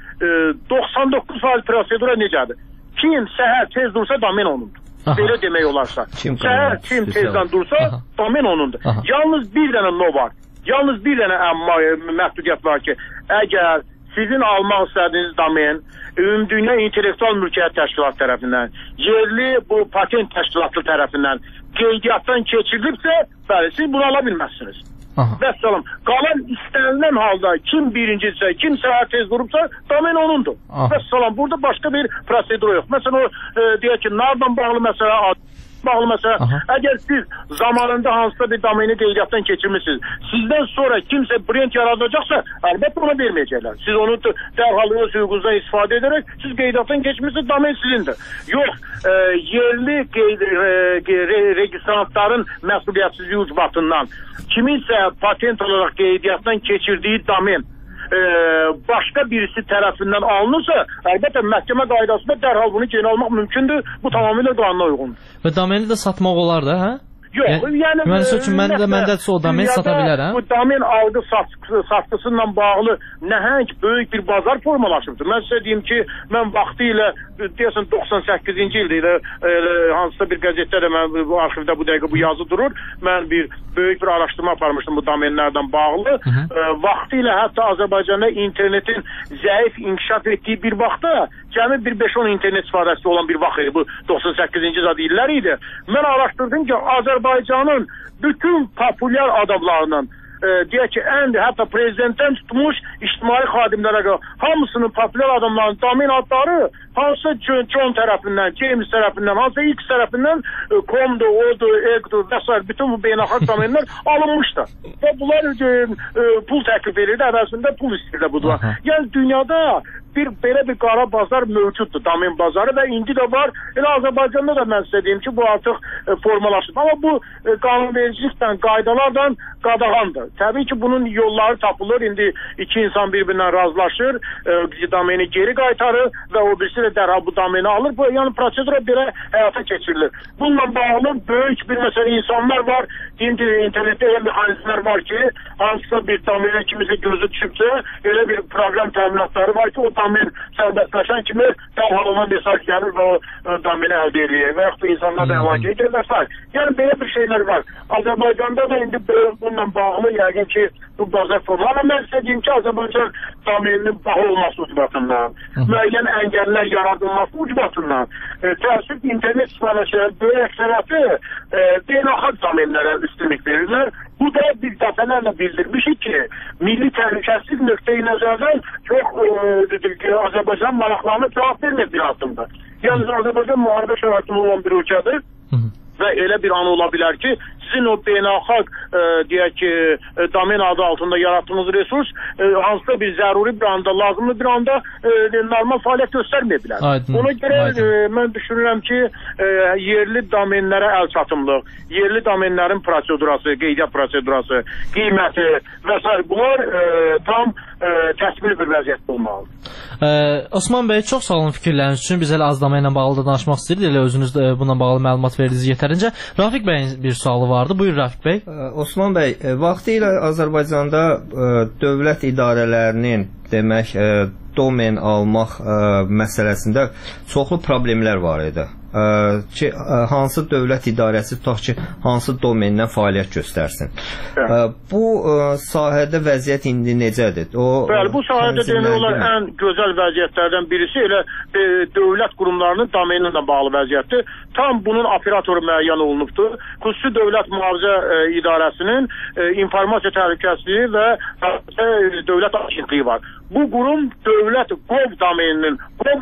99% prosedura necədir? Kim səhər tez dursa domen onundur. Belə demək olarsa. Səhər kim tezdən dursa domen onundur. Yalnız bir dənə no var. Yalnız bir dənə məhdudiyyət var ki, əgər sizin almaq istədiyiniz domen Ümumdünya İntellektual Mülkiyyət Təşkilatı tərəfindən, yerli bu patent təşkilatı tərəfindən qeydiyyatdan keçirilibsə, bəli, siz bunu ala bilməzsiniz. Vəssalam, qalan istənilən halda kim birincidirsə, kim səhər tez durubsa, domen onundur. Vəssalam, burada başqa bir prosedur yox. Məsələn, o deyək ki, nardan bağlı məsələ əgər siz zamanında hansısa bir domeni qeydiyyatdan keçirmişsiniz, sizdən sonra kimsə brend yaradacaqsa, əlbəttə ona verməyəcəklər. Siz onu dərhal öz hüququnuzdan istifadə edərək, siz qeydiyyatdan keçmişsiniz, domen sizindir. Yox, yerli registrantların məsuliyyətsizliyi ucbatından kiminsə patent olaraq qeydiyyatdan keçirdiyi domen başqa birisi tərəfindən alınırsa, əlbəttə məhkəmə qaydasında dərhal bunu geri almaq mümkündür. Bu tamamilə qanuna uyğundur.
Və domeni də satmaq olar da, hə?
Yox, yəni
müəssisə üçün məndəsə o domen sata bilərəm.
Bu domen aldı satqısıyla bağlı nəhəng böyük bir bazar formalaşıbdır. Mən sizə deyim ki, mən vaxtı ilə deyəsən 98-ci ildə hansısa bir qəzetdə də mən bu arxivdə bu dəqiqə bu yazı durur. Mən bir böyük bir araşdırma aparmışdım bu domenlərdən bağlı. Vaxtı ilə hətta Azərbaycanda internetin zəif inkişaf etdiyi bir vaxtda cəmi bir 5-10 internet istifadəçisi olan bir vaxt idi. Bu 98-ci illər idi. Mən araşdırdım ki, Azərbaycanın bütün populyar adamlarının deyək ki, hətta prezidentdən tutmuş ictimai xadimlərə hamısının populyar adamların domen adları hansısa John tərəfindən, James tərəfindən, hansısa X tərəfindən komdu, odu, egdu və s. bütün bu beynəlxalq domenlər alınmışdı. Və bunlar pul təklif edirdi, əvəzində pul istəyirdi budur. Yəni dünyada belə bir qara bazar mövcuddur, domen bazarı və indi də var. Elə Azərbaycanda da mən sizə deyim ki, bu artıq formalaşıb. Amma bu qanunvericilikdən, qaydalardan qadağandır. Təbii ki, bunun yolları tapılır. İndi iki insan bir-birindən razılaşır, domeni geri qaytarır və o birisi də dərhal bu domeni alır. Bu, yəni prosedura belə həyata keçirilir. Bununla bağlı böyük bir məsələ insanlar var. Deyim ki, internetdə elə mexanizmlər var ki, hansısa bir domeni kimisi gözü düşübsə, elə bir proqram təminatları var ki, o domen sərbəstləşən kimi dərhal ona mesaj gəlir və o domeni əldə edir. Və yaxud da insanlar da əlaqə edir və s. Yəni belə bir şeylər var. Azərbaycanda da indi bununla bağlı yəqin ki, bu bazar formalar. Amma mən sizə deyim ki, Azərbaycan domeninin baha olması ucbatından, müəyyən əngəllər yaradılması ucbatından, təəssüf internet istifadəçilərin böyük əksəriyyəti beynəlxalq domenlərə üstünlük verirlər. Bu da biz dəfələrlə bildirmişik ki, milli təhlükəsizlik nöqteyi nəzərdən çox Azərbaycan maraqlarına cavab vermək bir addımdır. Yəni Azərbaycan müharibə şəraitində olan bir ölkədir və elə bir an ola bilər ki, sizin o beynəlxalq deyək ki, domen adı altında yaratdığınız resurs hansısa bir zəruri bir anda, lazımlı bir anda normal fəaliyyət göstərməyə bilər. Ona görə mən düşünürəm ki, yerli domenlərə əl çatımlıq, yerli domenlərin prosedurası, qeydiyyat prosedurası, qiyməti və s. bunlar tam təsvir bir vəziyyətdə olmalıdır.
Osman bəy, çox sağ olun fikirləriniz üçün. Biz elə az domen ilə bağlı da danışmaq istəyirdik. Elə özünüz bununla bağlı məlumat verdiniz yetərincə. Rafiq bəyin bir sualı vardı. Buyur Rafiq bəy.
Osman bəy, vaxtı ilə Azərbaycanda dövlət idarələrinin demək domen almaq məsələsində çoxlu problemlər var idi. Ki, hansı dövlət idarəsi tutaq ki, hansı domendən fəaliyyət göstərsin. Bu sahədə vəziyyət indi necədir?
Bəli, bu sahədə demək olar ən gözəl vəziyyətlərdən birisi elə dövlət qurumlarının domeni ilə bağlı vəziyyətdir. Tam bunun operatoru müəyyən olunubdur. Xüsusi Dövlət Mühafizə İdarəsinin informasiya təhlükəsizliyi və dövlət agentliyi var. Bu qurum dövlət gov domeninin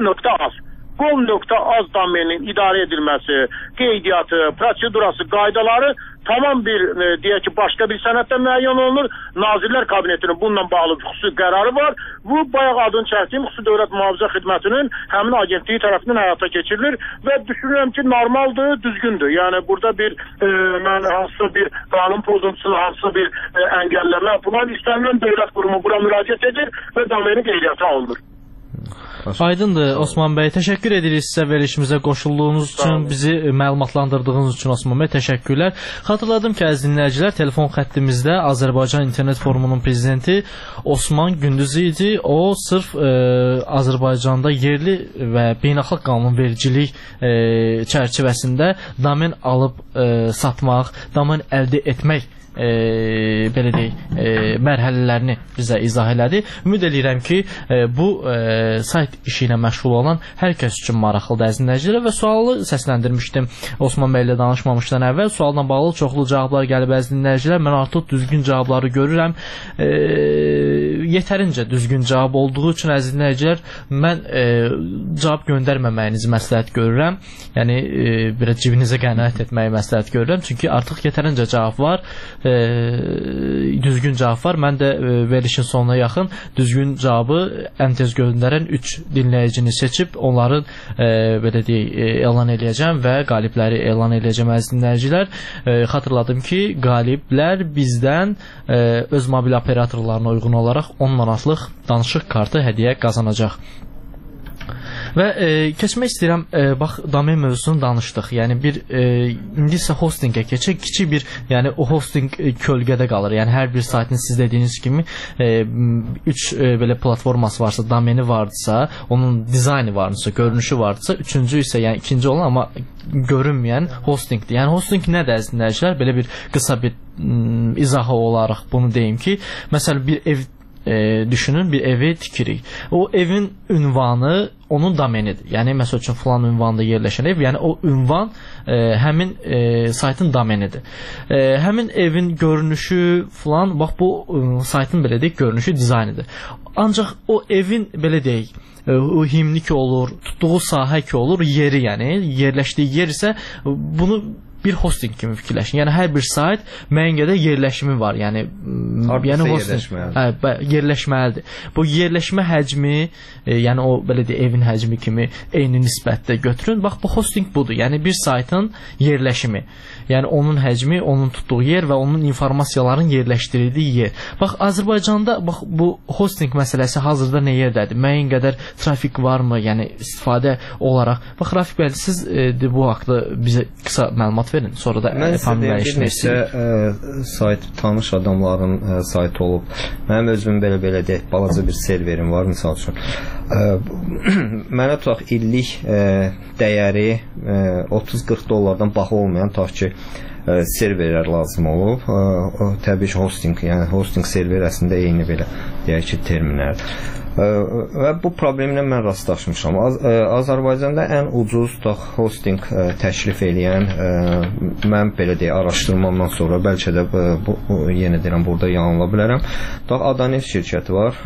gov.az domeninin idarə edilməsi, qeydiyyatı, prosedurası, qaydaları tamam bir deyək ki, başqa bir sənəddə müəyyən olunur. Nazirlər Kabinetinin bununla bağlı xüsusi qərarı var. Bu bayaq adını çəkdiyim Xüsusi Dövlət Mühafizə Xidmətinin həmin agentliyi tərəfindən həyata keçirilir və düşünürəm ki, normaldır, düzgündür. Yəni burada bir hansısa bir qanun pozuntusu, hansısa bir əngəlləmə falan istənilən dövlət qurumu bura müraciət edir və domeni qeydiyyata alınır.
Aydındır Osman bəy, təşəkkür edirik sizə verilişimizə qoşulduğunuz üçün, bizi məlumatlandırdığınız üçün Osman bəy, təşəkkürlər. Xatırladım ki, əziz dinləyicilər, telefon xəttimizdə Azərbaycan İnternet Forumunun prezidenti Osman Gündüzü idi. O sırf Azərbaycanda yerli və beynəlxalq qanunvericilik çərçivəsində domen alıb satmaq, domen əldə etmək belə deyək, mərhələlərini bizə izah elədi. Ümid edirəm ki, bu sayt işi ilə məşğul olan hər kəs üçün maraqlıdır əziz dinləyicilər və sualı səsləndirmişdim Osman bəy ilə danışmamışdan əvvəl. Sualla bağlı çoxlu cavablar gəlib əziz dinləyicilər. Mən artıq düzgün cavabları görürəm. Yetərincə düzgün cavab olduğu üçün əziz dinləyicilər, mən cavab göndərməməyinizi məsləhət görürəm. Yəni biraz cibinizə qənaət etməyi məsləhət görürəm. Çünki artıq yetərincə cavab var. Düzgün cavab var. Mən də verilişin sonuna yaxın düzgün cavabı ən tez göndərən 3 dinləyicini seçib onların belə deyək elan eləyəcəm və qalibləri elan eləyəcəm əziz dinləyicilər. Xatırladım ki, qaliblər bizdən öz mobil operatorlarına uyğun olaraq 10 manatlıq danışıq kartı hədiyyə qazanacaq. Və keçmək istəyirəm, bax, domen mövzusunu danışdıq. Yəni indi isə hostingə keçək. Kiçik bir, yəni o hosting kölgədə qalır. Yəni hər bir saytın siz dediyiniz kimi 3 belə platforması varsa, domeni vardısa, onun dizaynı vardısa, görünüşü vardısa, üçüncü isə, yəni ikinci olan amma görünməyən hostingdir. Yəni hosting nədir əziz dinləyicilər? Belə bir qısa bir izahı olaraq bunu deyim ki, məsələn bir ev düşünün, bir evi tikirik. O evin ünvanı onun domenidir. Yəni məsəl üçün filan ünvanda yerləşən ev, yəni o ünvan həmin saytın domenidir. Həmin evin görünüşü filan, bax bu saytın belə deyək görünüşü, dizaynidir. Ancaq o evin belə deyək o himni ki olur, tutduğu sahə ki olur, yeri, yəni yerləşdiyi yer isə bunu bir hosting kimi fikirləşin. Yəni hər bir sayt müəyyən qədər yerləşimi var. Yəni yerləşməlidir. Bu yerləşmə həcmi, yəni o belə deyək evin həcmi kimi eyni nisbətdə götürün. Bax bu hosting budur. Yəni bir saytın yerləşimi. Yəni onun həcmi, onun tutduğu yer və onun informasiyaların yerləşdirildiyi yer. Bax Azərbaycanda bax bu hosting məsələsi hazırda nə yerdədir? Müəyyən qədər trafik varmı? Yəni istifadə olaraq. Bax Rafiq bəy, siz bu haqqda bizə qısa məlumat verin. Sonra da
bir neçə sayt tanış adamların saytı olub. Mənim özümün belə deyək balaca bir serverim var misal üçün. Mənə tutaq illik dəyəri 30-40 dollardan baha olmayan tutaq ki serverlər lazım olub. Təbii ki hosting, yəni hosting server əslində eyni belə deyək ki terminlərdir. Və bu problemlə mən rastlaşmışam. Azərbaycanda ən ucuz hosting təklif eləyən mən belə deyək araşdırmamdan sonra bəlkə də yenə deyirəm burada yanıla bilərəm. Adanet şirkəti var.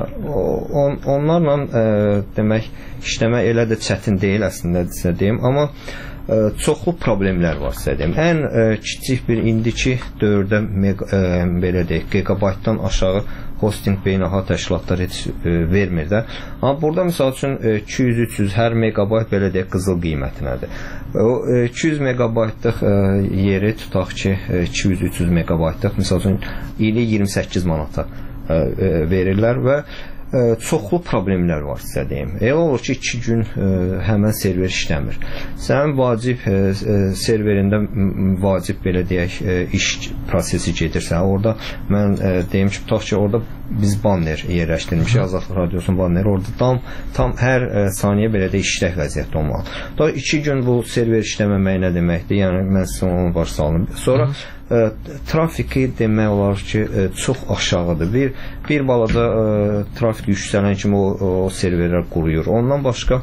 Onlarla demək işləmək elə də çətin deyil əslində deyim, amma çoxlu problemlər var deyim. Ən kiçik bir indiki dövrdə belə deyək gigabaytdan aşağı hosting beynəlxalq təşkilatlar heç vermir də. Amma burada misal üçün 200-300 hər megabayt belə deyək qızıl qiymətinədir. O 200 megabaytlıq yeri tutaq ki 200-300 megabaytlıq misal üçün ili 28 manata verirlər və çoxlu problemlər var sizə deyim. Elə olur ki 2 gün həmən server işləmir. Sənin vacib serverində vacib belə deyək iş prosesi gedirsə, orada mən deyim ki, tutaq ki orada biz banner yerləşdirmişik, Azad Radiosunun banneri orada tam hər saniyə belə də işlək vəziyyətdə olmalı. Da 2 gün bu server işləməmək nə deməkdir? Yəni mən sizə onu baş saldım. Sonra trafiki demək olar ki çox aşağıdır. Bir balaca trafik yüksələn kimi o serverlər quruyur. Ondan başqa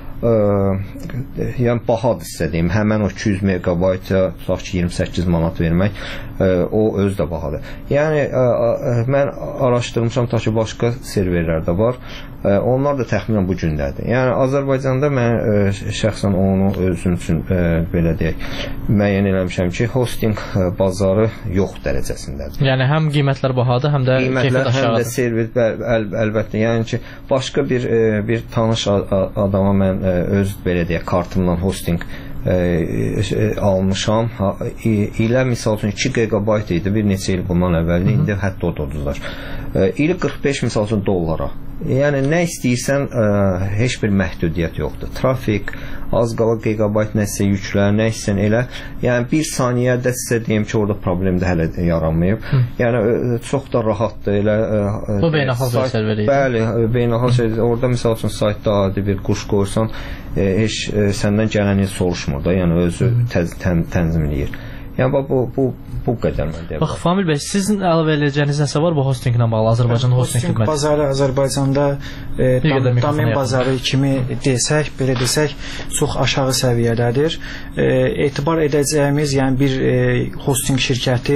yəni bahadır sizə deyim. Həmən o 200 megabayta tutaq ki 28 manat vermək o öz də bahadır. Yəni mən araşdırmışam ta ki başqa serverlər də var. Onlar da təxminən bu gündədir. Yəni Azərbaycanda mən şəxsən onu özüm üçün belə deyək müəyyən eləmişəm ki hosting bazarı yox dərəcəsindədir.
Yəni həm qiymətlər bahadır, həm də keyfiyyət aşağıdır. Həm də
server əlbəttə. Yəni ki başqa bir tanış adama mən öz belə deyək kartımdan hosting almışam. İlə misal üçün 2 GB idi bir neçə il bundan əvvəl. İndi hətta o da uduzlar. İli 45 misal üçün dollara. Yəni nə istəyirsən heç bir məhdudiyyət yoxdur. Trafik, az qala gigabayt nəsə yüklər, nə istəyirsən elə. Yəni bir saniyədə sizə deyim ki, orada problem də hələ yaranmayıb. Yəni çox da rahatdır elə.
Bu beynəlxalq server idi.
Bəli, beynəlxalq server. Orada məsəl üçün saytda adi bir quş qoysan, heç səndən gələni soruşmur da, yəni özü tənzimləyir. Yəni bu qədər mən deyirəm.
Bax Famil bəy, sizin əlavə edəcəyiniz nəsə var bu hostinglə bağlı? Azərbaycan hosting xidməti.
Bazarı Azərbaycanda domen bazarı kimi desək, belə desək, çox aşağı səviyyədədir. Etibar edəcəyimiz, yəni bir hosting şirkəti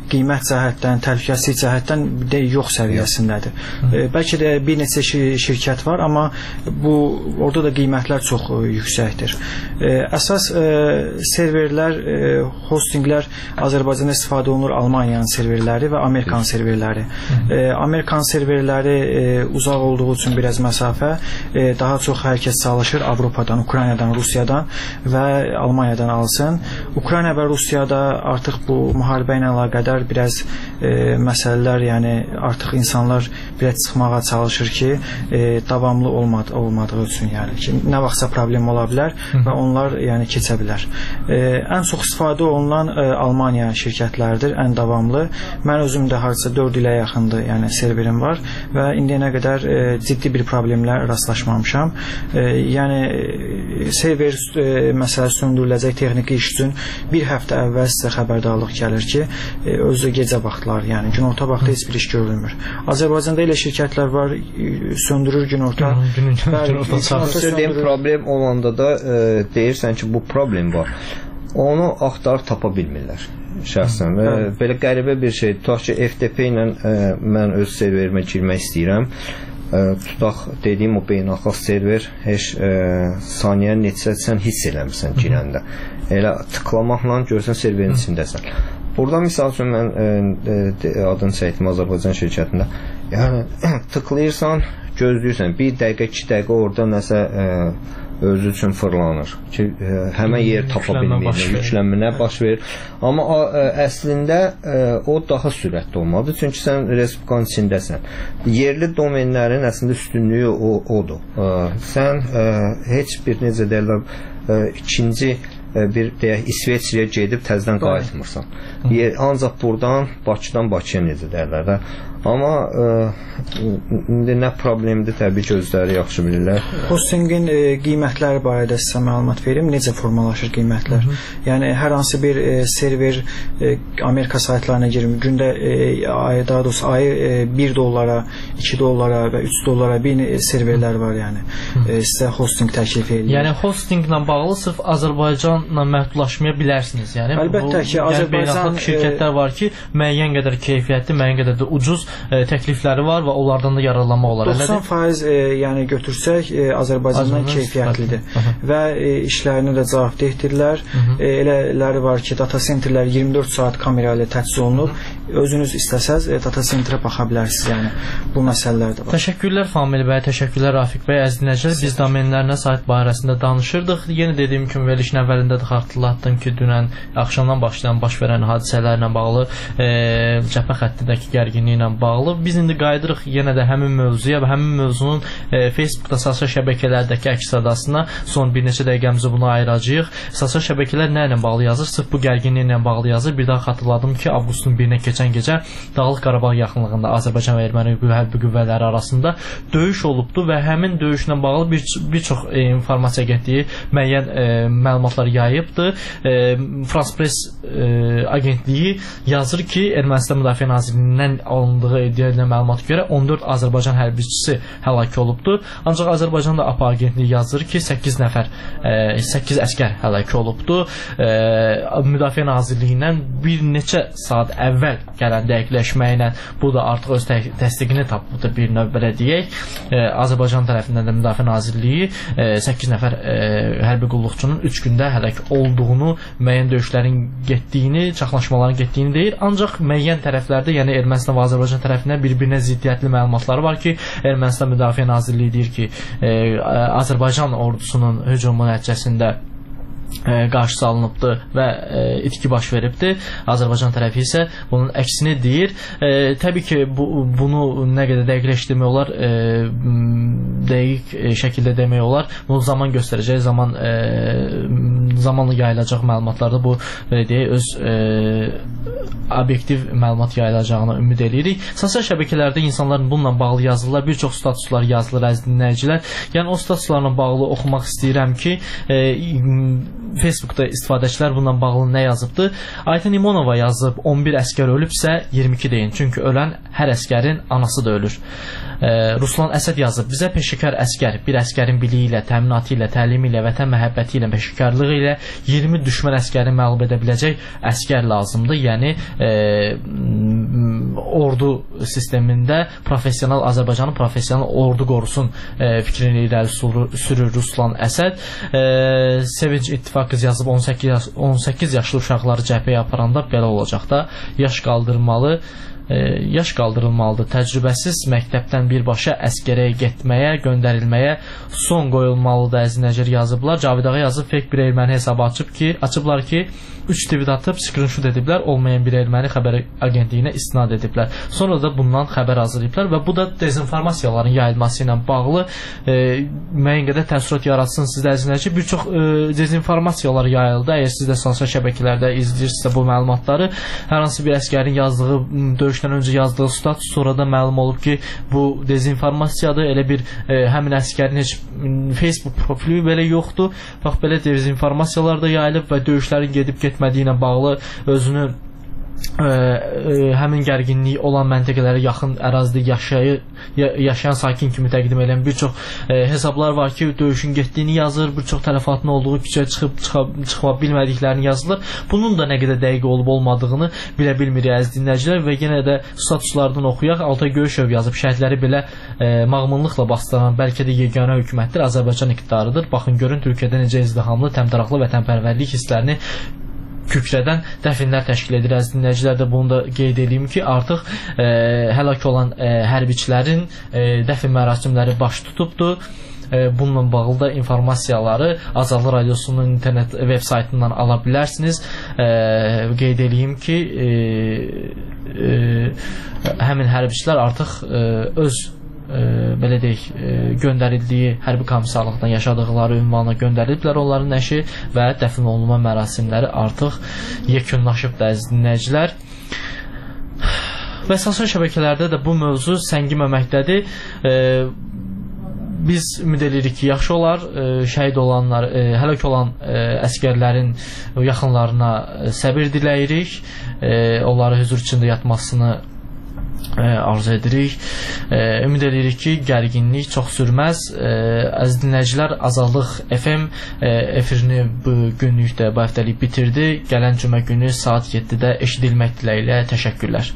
qiymət cəhətdən, təhlükəsizlik cəhətdən də yox səviyyəsindədir. Bəlkə də bir neçə şirkət var, amma orada da qiymətlər çox yüksəkdir. Əsas serverlər, hostinglər Azərbaycanda istifadə olunur Almaniyanın serverləri və Amerikan serverləri. Amerikan serverləri uzaq olduğu üçün biraz məsafə, daha çox hər kəs çalışır Avropadan, Ukraynadan, Rusiyadan və Almaniyadan alsın. Ukrayna və Rusiyada artıq bu müharibə ilə əlaqədar biraz məsələlər, yəni artıq insanlar biraz çıxmağa çalışır ki, davamlı olmadığı üçün, yəni ki, nə vaxtsa problem ola bilər və onlar yəni keçə bilər. Ən çox istifadə olunan Almaniya şirkətləridir, ən davamlı. Mən özüm də hardasa 4 ilə yaxındır, yəni serverim var və indiyənə qədər ciddi bir problemlə rastlaşmamışam. Yəni server məsələsi söndürüləcək texniki iş üçün bir həftə əvvəl sizə xəbərdarlıq gəlir ki, özü gecə vaxtlar, yəni günorta vaxtı heç bir iş görülmür. Azərbaycanda elə şirkətlər var, söndürür günorta.
Söyləyim, problem olanda da deyirsən ki, bu problem var. Onu axtarıb tapa bilmirlər şəxsən. Belə qəribə bir şey. Tutaq ki, FTP ilə mən öz serverimə girmək istəyirəm. Tutaq, dediyim o beynəlxalq server heç saniyə neçə sən hiss eləmirsən girəndə. Elə tıklamaqla görsən serverin içindəsən. Burada misal üçün mən adını çəkdim Azərbaycan şirkətində. Yəni tıklayırsan, gözləyirsən 1 dəqiqə, 2 dəqiqə orada nəsə özü üçün fırlanır ki, həmən yer tapa bilmir, yüklənmə baş verir. Amma əslində o daha sürətli olmalıdır, çünki sən respublikanın içindəsən. Yerli domenlərin əslində üstünlüyü odur. Sən heç bir necə deyirlər, ikinci bir deyək İsveçrəyə gedib təzədən qayıtmırsan. Ancaq buradan Bakıdan Bakıya necə deyirlər də. Amma indi nə problemdir, təbii ki, özləri yaxşı bilirlər.
Hostingin qiymətləri barədə sizə məlumat verim. Necə formalaşır qiymətlər? Yəni hər hansı bir server Amerika saytlarına girir. Gündə daha doğrusu ayı $1, $2 və $3 bir serverlər var, yəni. Sizə hosting təklif edir.
Yəni hostinglə bağlı sırf Azərbaycanla məhdudlaşmaya bilərsiniz. Yəni
əlbəttə ki, Azərbaycan
şirkətlər var ki, müəyyən qədər keyfiyyətli, müəyyən qədər də ucuz təklifləri var və onlardan da yararlanmaq olar.
90% yəni götürsək Azərbaycandan keyfiyyətlidir və işlərinə də cavabdehdirlər. Elələri var ki, data centerlər 24 saat kamera ilə təchiz olunub. Özünüz istəsəz data centerə baxa bilərsiniz, yəni bu məsələlər də var.
Təşəkkürlər Famil bəy, təşəkkürlər Rafiq bəy. Əziz dinləyicilər, biz domenlərinə sayt barəsində danışırdıq. Yenə dediyim kimi verilişin əvvəlində də xatırlatdım ki, dünən axşamdan başlayan baş verən hadisələrlə bağlı, cəbhə xəttindəki gərginliyi ilə bağlı. Biz indi qayıdırıq yenə də həmin mövzuya və həmin mövzunun Facebookda, sosial şəbəkələrdəki əks-sədasına son bir neçə dəqiqəmizi buna ayıracağıq. Sosial şəbəkələr nə ilə bağlı yazır? Sırf bu gərginliyi ilə bağlı yazır. Bir daha xatırladım ki, avqustun 1-nə keçən gecə Dağlıq Qarabağ yaxınlığında Azərbaycan və Erməni hərbi qüvvələri arasında döyüş olubdu və həmin döyüşlə bağlı bir çox informasiya agentliyi müəyyən məlumatlar yayıbdı. France Press agentliyi yazır ki, Ermənistan Müdafiə Nazirliyindən alındığı iddia edilən məlumata görə 14 Azərbaycan hərbiçisi həlak olubdu. Ancaq Azərbaycan da APA agentliyi yazır ki, 8 əskər həlak olubdu. Müdafiə Nazirliyindən bir neçə saat əvvəl gələn dəqiqləşməklə bu da artıq öz təsdiqini tapıbdır, bir növ belə deyək. Azərbaycan tərəfindən də Müdafiə Nazirliyi 8 nəfər hərbi qulluqçunun 3 gündə həlak olduğunu, müəyyən döyüşlərin getdiyini, çaxnaşmaların getdiyini deyir. Ancaq müəyyən tərəflərdə, yəni Ermənistan və Azərbaycan tərəfindən bir-birinə ziddiyyətli məlumatları var ki, Ermənistan Müdafiə Nazirliyi deyir ki, Azərbaycan ordusunun hücumu nəticəsində qarşısı alınıbdır və itki baş veribdir. Azərbaycan tərəfi isə bunun əksini deyir. Təbii ki, bunu nə qədər dəqiqləşdirmək olar, dəqiq şəkildə demək olar. Bunu zaman göstərəcək, zamanla yayılacaq məlumatlarda bu deyək, öz obyektiv məlumat yayılacağına ümid edirik. Sosial şəbəkələrdə insanların bununla bağlı yazırlar, bir çox statuslar yazılır, əziz dinləyicilər. Yəni o statuslarla bağlı oxumaq istəyirəm ki, Facebookda istifadəçilər bununla bağlı nə yazıbdı? Ayten İmonova yazıb 11 əskər ölübsə 22 deyin. Çünki ölən hər əskərin anası da ölür. Ruslan Əsəd yazıb, bizə peşəkar əskər, bir əskərin biliyi ilə, təminatı ilə, təlimi ilə, vətən məhəbbəti ilə, peşəkarlığı ilə 20 düşmən əskəri məğlub edə biləcək əskər lazımdır. Yəni ordu sistemində professional Azərbaycanın professional ordu qorusun fikrini irəli sürür Ruslan Əsəd. Sevinç İttifaq qız yazıb 18 yaşlı uşaqları cəbhəyə aparanda belə olacaq da, yaş qaldırılmalıdır. Təcrübəsiz məktəbdən birbaşa əskərəyə getməyə, göndərilməyə son qoyulmalıdır əzinəcər yazıblar. Cavid Ağa yazıb, fake bir erməni hesabı açıblar ki 3 tweet atıb, screenshot ediblər, olmayan bir erməni xəbər agentliyinə istinad ediblər. Sonra da bundan xəbər hazırlayıblar və bu da dezinformasiyaların yayılması ilə bağlı müəyyən qədər təəssürat yaratsın sizdə əzinəcər. Bir çox dezinformasiyalar yayıldı. Əgər siz də sosial şəbəkələrdə izləyirsinizsə bu məlumatları, hər hansı bir əskərin yazdığı, döyüşdən öncə yazdığı status sonra da məlum olub ki, bu dezinformasiyadır. Elə bir həmin əskərin heç Facebook profili belə yoxdur. Bax, belə dezinformasiyalar da yayılıb və döyüşlərin gedib getmədiyi ilə bağlı özünü həmin gərginliyi olan məntəqələrə yaxın ərazidə yaşayan sakin kimi təqdim edən bir çox hesablar var ki, döyüşün getdiyini yazır, bir çox tələfatın olduğu, küçəyə çıxa bilmədiklərini yazılır. Bunun da nə qədər dəqiq olub olmadığını bilə bilmirik əziz dinləyicilər və yenə də statuslardan oxuyaq. Altay Göyüşev yazıb, şəhidləri belə mağmunluqla bastıran bəlkə də yeganə hökumətdir, Azərbaycan iqtidarıdır. Baxın, görün Türkiyədə necə izdihamlı, təmtəraqlı vətənpərvərlik hisslərini kükrədən dəfinlər təşkil edir. Əziz dinləyicilər də bunu da qeyd edeyim ki, artıq həlak olan hərbiçilərin dəfn mərasimləri baş tutubdur. Bununla bağlı da informasiyaları Azadlıq Radiosunun internet veb saytından ala bilərsiniz. Qeyd edeyim ki, həmin hərbiçilər artıq öz belə deyək, göndərildiyi hərbi komissarlıqdan yaşadıqları ünvana göndəriliblər onların nəşi və dəfn olunma mərasimləri artıq yekunlaşıb da əziz dinləyicilər. Və sosial şəbəkələrdə də bu mövzu səngiməməkdədir. Biz ümid edirik ki, yaxşı olar, şəhid olanlar, həlak olan əskərlərin yaxınlarına səbir diləyirik, onları hüzur içində yatmasını arzu edirik. Ümid edirik ki, gərginlik çox sürməz. Əziz dinləyicilər, Azadlıq FM efirini bu günlükdə, bu həftəlik bitirdi. Gələn cümə günü saat 7-də eşidilmək diləyilə təşəkkürlər.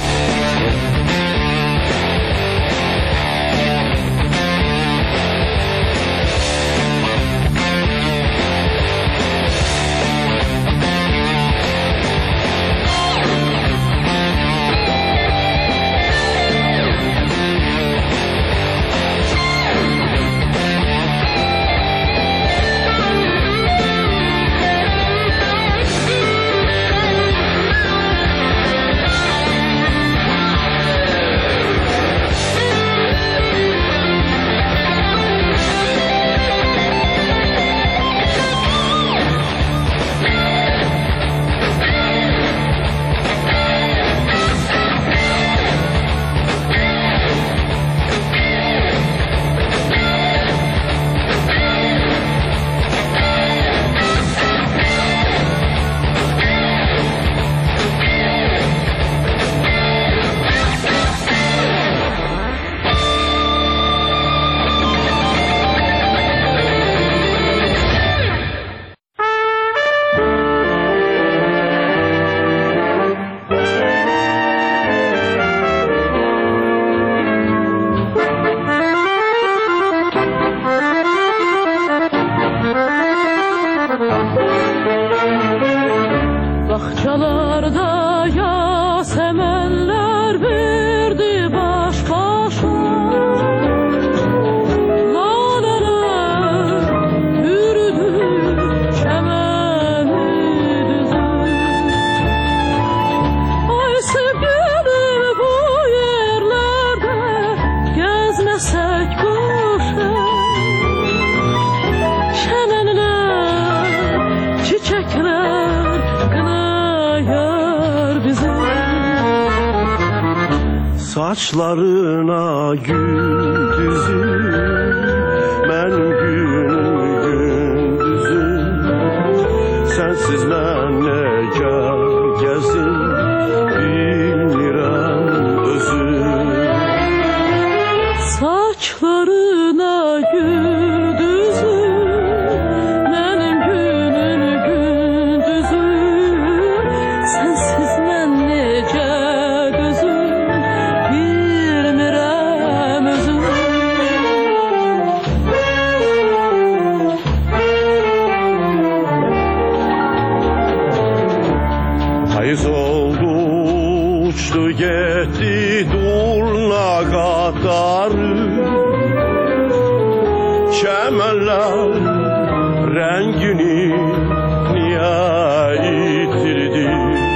Saçlarına gül düzü, mən günüm gündüzü, sensiz mən necə gəzim, bilmirəm özüm.
Saçlarına gül düzür, mənim günüm gündüzür, sensiz mən necə dözüm, bilmirəm özüm.
Payız oldu, uçtu getdi durna qatarı, çəmənlər rəngini niyə itirdi?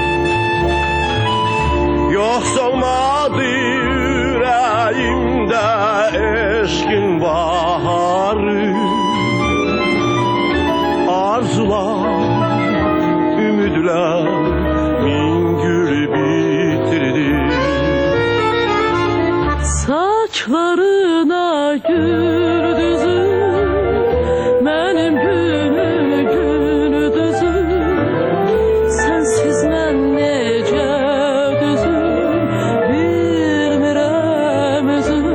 Yoxsa olmadı ürəyimdə eşqin baharı, arzular, ümidlər min gül bitirdi.
Saçlarına gül düzür, mənim günüm gündüzür, sensiz mən necə dözüm, bilmirəm özüm.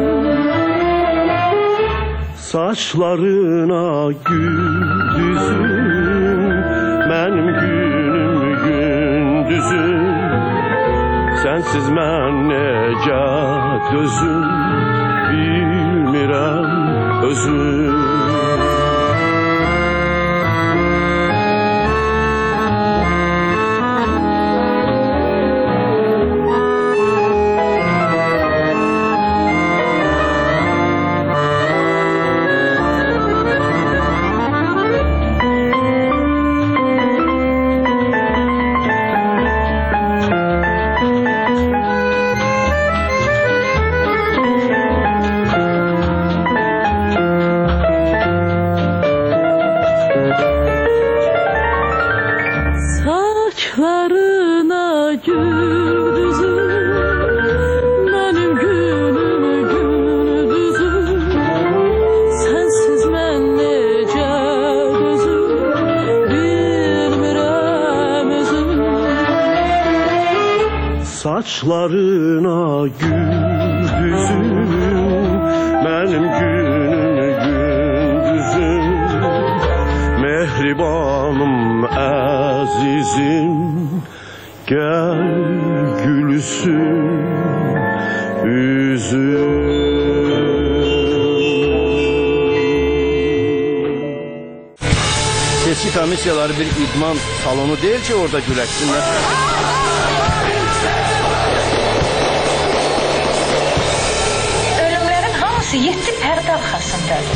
Saçlarına gül düzür, mənim günüm gündüzür, sensiz mən necə dözüm, bilmirəm özüm.
Saçlarına gül düzür, mənim günüm gündüzür, sensiz mən necə dözüm, bilmirəm özüm.
Saçlarına gül düzür, mənim günüm gündüzür, mehribanım əzizim, gəl gülsün üzüm.
Seçki komissiyaları bir idman salonu değil ki orada güləşsinlər.
Ölümlərin hamısı 7 pərdə arxasındadır.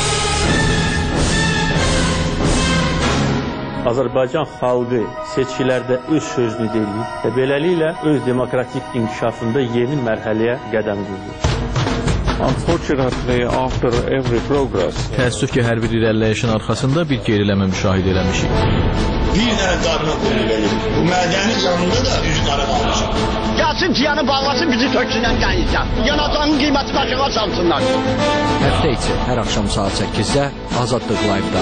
Azərbaycan xalqı seçkilərdə öz sözünü deyir və beləliklə öz demokratik inkişafında yeni mərhələyə qədəm qoyur.
Unfortunately, after every progress,
təəssüf ki, hər bir irəliləyişin arxasında bir geriləmə müşahidə eləmişik.
Bir dənə qarına qoyulu verir. Bu mədəni canında da üz qara qalmışıq.
Gəlsin ciyanı bağlasın, bizi töksünən qənizdən. Yanacağının qiymətini aşağı salsınlar.
Həftə içi hər axşam saat 8-də Azadlıq Live-da.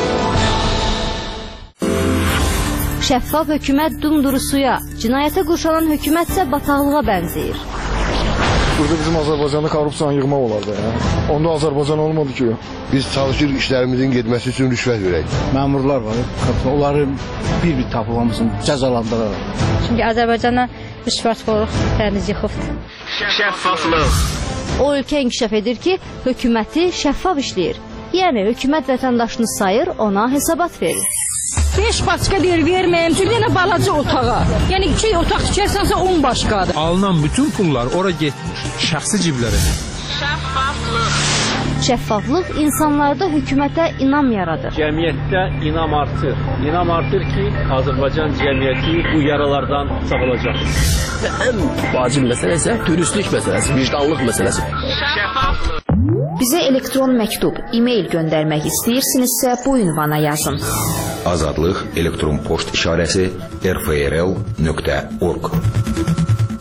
Şəffaf hökumət dumdurusuya, cinayətə qurşanan hökumət isə bataqlığa bənzəyir.
Burada bizim Azərbaycanda korrupsiyanı yığmaq olardı. Onda Azərbaycan olmadı ki.
Biz çalışırıq işlərimizin getməsi üçün rüşvət verək.
Məmurlar var, onları bir-bir tapılmasın, cəzalandırırlar.
Çünki Azərbaycana rüşvətxorluq təmiz yıxıbdır.
Şəffaflıq. O ölkə inkişaf edir ki, hökuməti şəffaf işləyir. Yəni, hökumət vətəndaşını sayır, ona hesabat verir.
5 başqa deyir, verməyəm, bir dənə balaca otağa. Yəni, 2 otaq tikərsənsə 10 başqadır.
Alınan bütün pullar ora getmiş, şəxsi ciblərə.
Şəffaflıq. Şəffaflıq insanlarda hökumətə inam yaradır.
Cəmiyyətdə inam artır. İnam artır ki, Azərbaycan cəmiyyəti bu yaralardan sağolacaq.
Və ən vacib məsələ isə dürüstlük məsələsi, vicdanlıq məsələsi.
Şəffaflıq. Bizə elektron məktub, e-mail göndərmək istəyirsinizsə bu ünvana yazın.
Azadlıq elektron poçt işarəsi rfrl.org.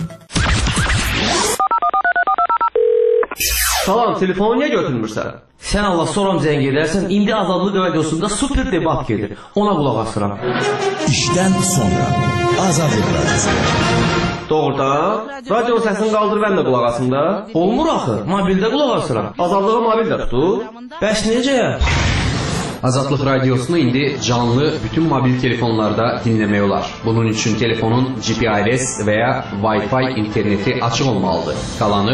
Salam, telefonu niyə götürmürsən?
Sən Allah soram zəng edərsən, indi Azadlıq radiosunda super debat gedir. Ona qulaq asıram.
İşdən sonra Azadlıq radiosu.
Doğrudan, radio səsini qaldır mən də qulaq asım da. Olmur axı, mobildə qulaq asıram. Azadlığa mobildə tutur. Bəs necə?
Azadlıq radiosunu indi canlı bütün mobil telefonlarda dinləmək olar. Bunun üçün telefonun GPRS və ya Wi-Fi interneti açıq olmalıdır. Qalanı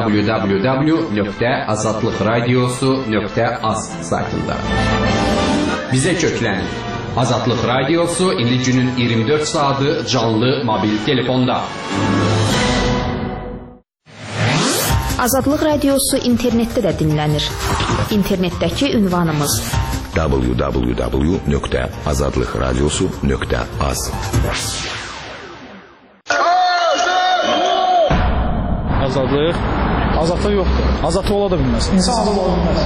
www.azadlıqradiosu.az saytında. Bizə köklənin. Azadlıq radiosu indi günün 24 saatı canlı mobil telefonda.
Azadlıq radiosu internetdə də dinlənir. İnternetdəki ünvanımız
www.azadlıqradiosu.az.
Azadlıq yoxdur. Azadlıq ola da bilməz. İnsan azad ola bilməz.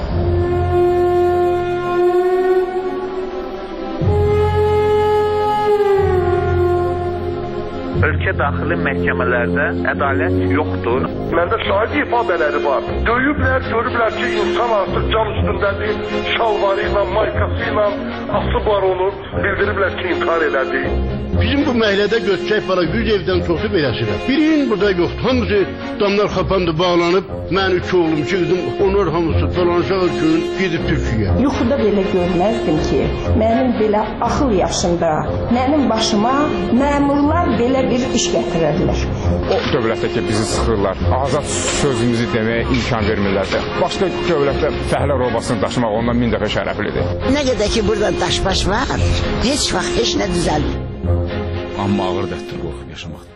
Ölkə daxili məhkəmələrdə ədalət yoxdur.
Məndə şahid ifadələri var. Döyüblər, görüblər ki, insan artıq cam üstündədir, şalvarı ilə, maykası ilə asıb var onu, bildiriblər ki, intihar elədi.
Bizim bu məhəllədə götürək var, 100 evdən çoxu beləsidir. Birinin burada yoxdur. Hamısı damlar xapandı, bağlanıb. Mən 3 oğlum, 2 qızım, onlar hamısı dolanacaq üçün gedib Türkiyəyə.
Yuxuda belə görməzdim ki, mənim belə axıl yaşında, mənim başıma məmurlar belə bir iş gətirərlər.
O dövlətdə ki, bizi sıxırlar, azad sözümüzü deməyə imkan vermirlər. Başqa dövlətdə fəhlə robasını daşımaq ondan 1000 dəfə şərəflidir.
Nə qədər ki, burada daşbaş var, heç vaxt heç nə düzəlmir.
Amma ağır dərtdir qorxub yaşamaq.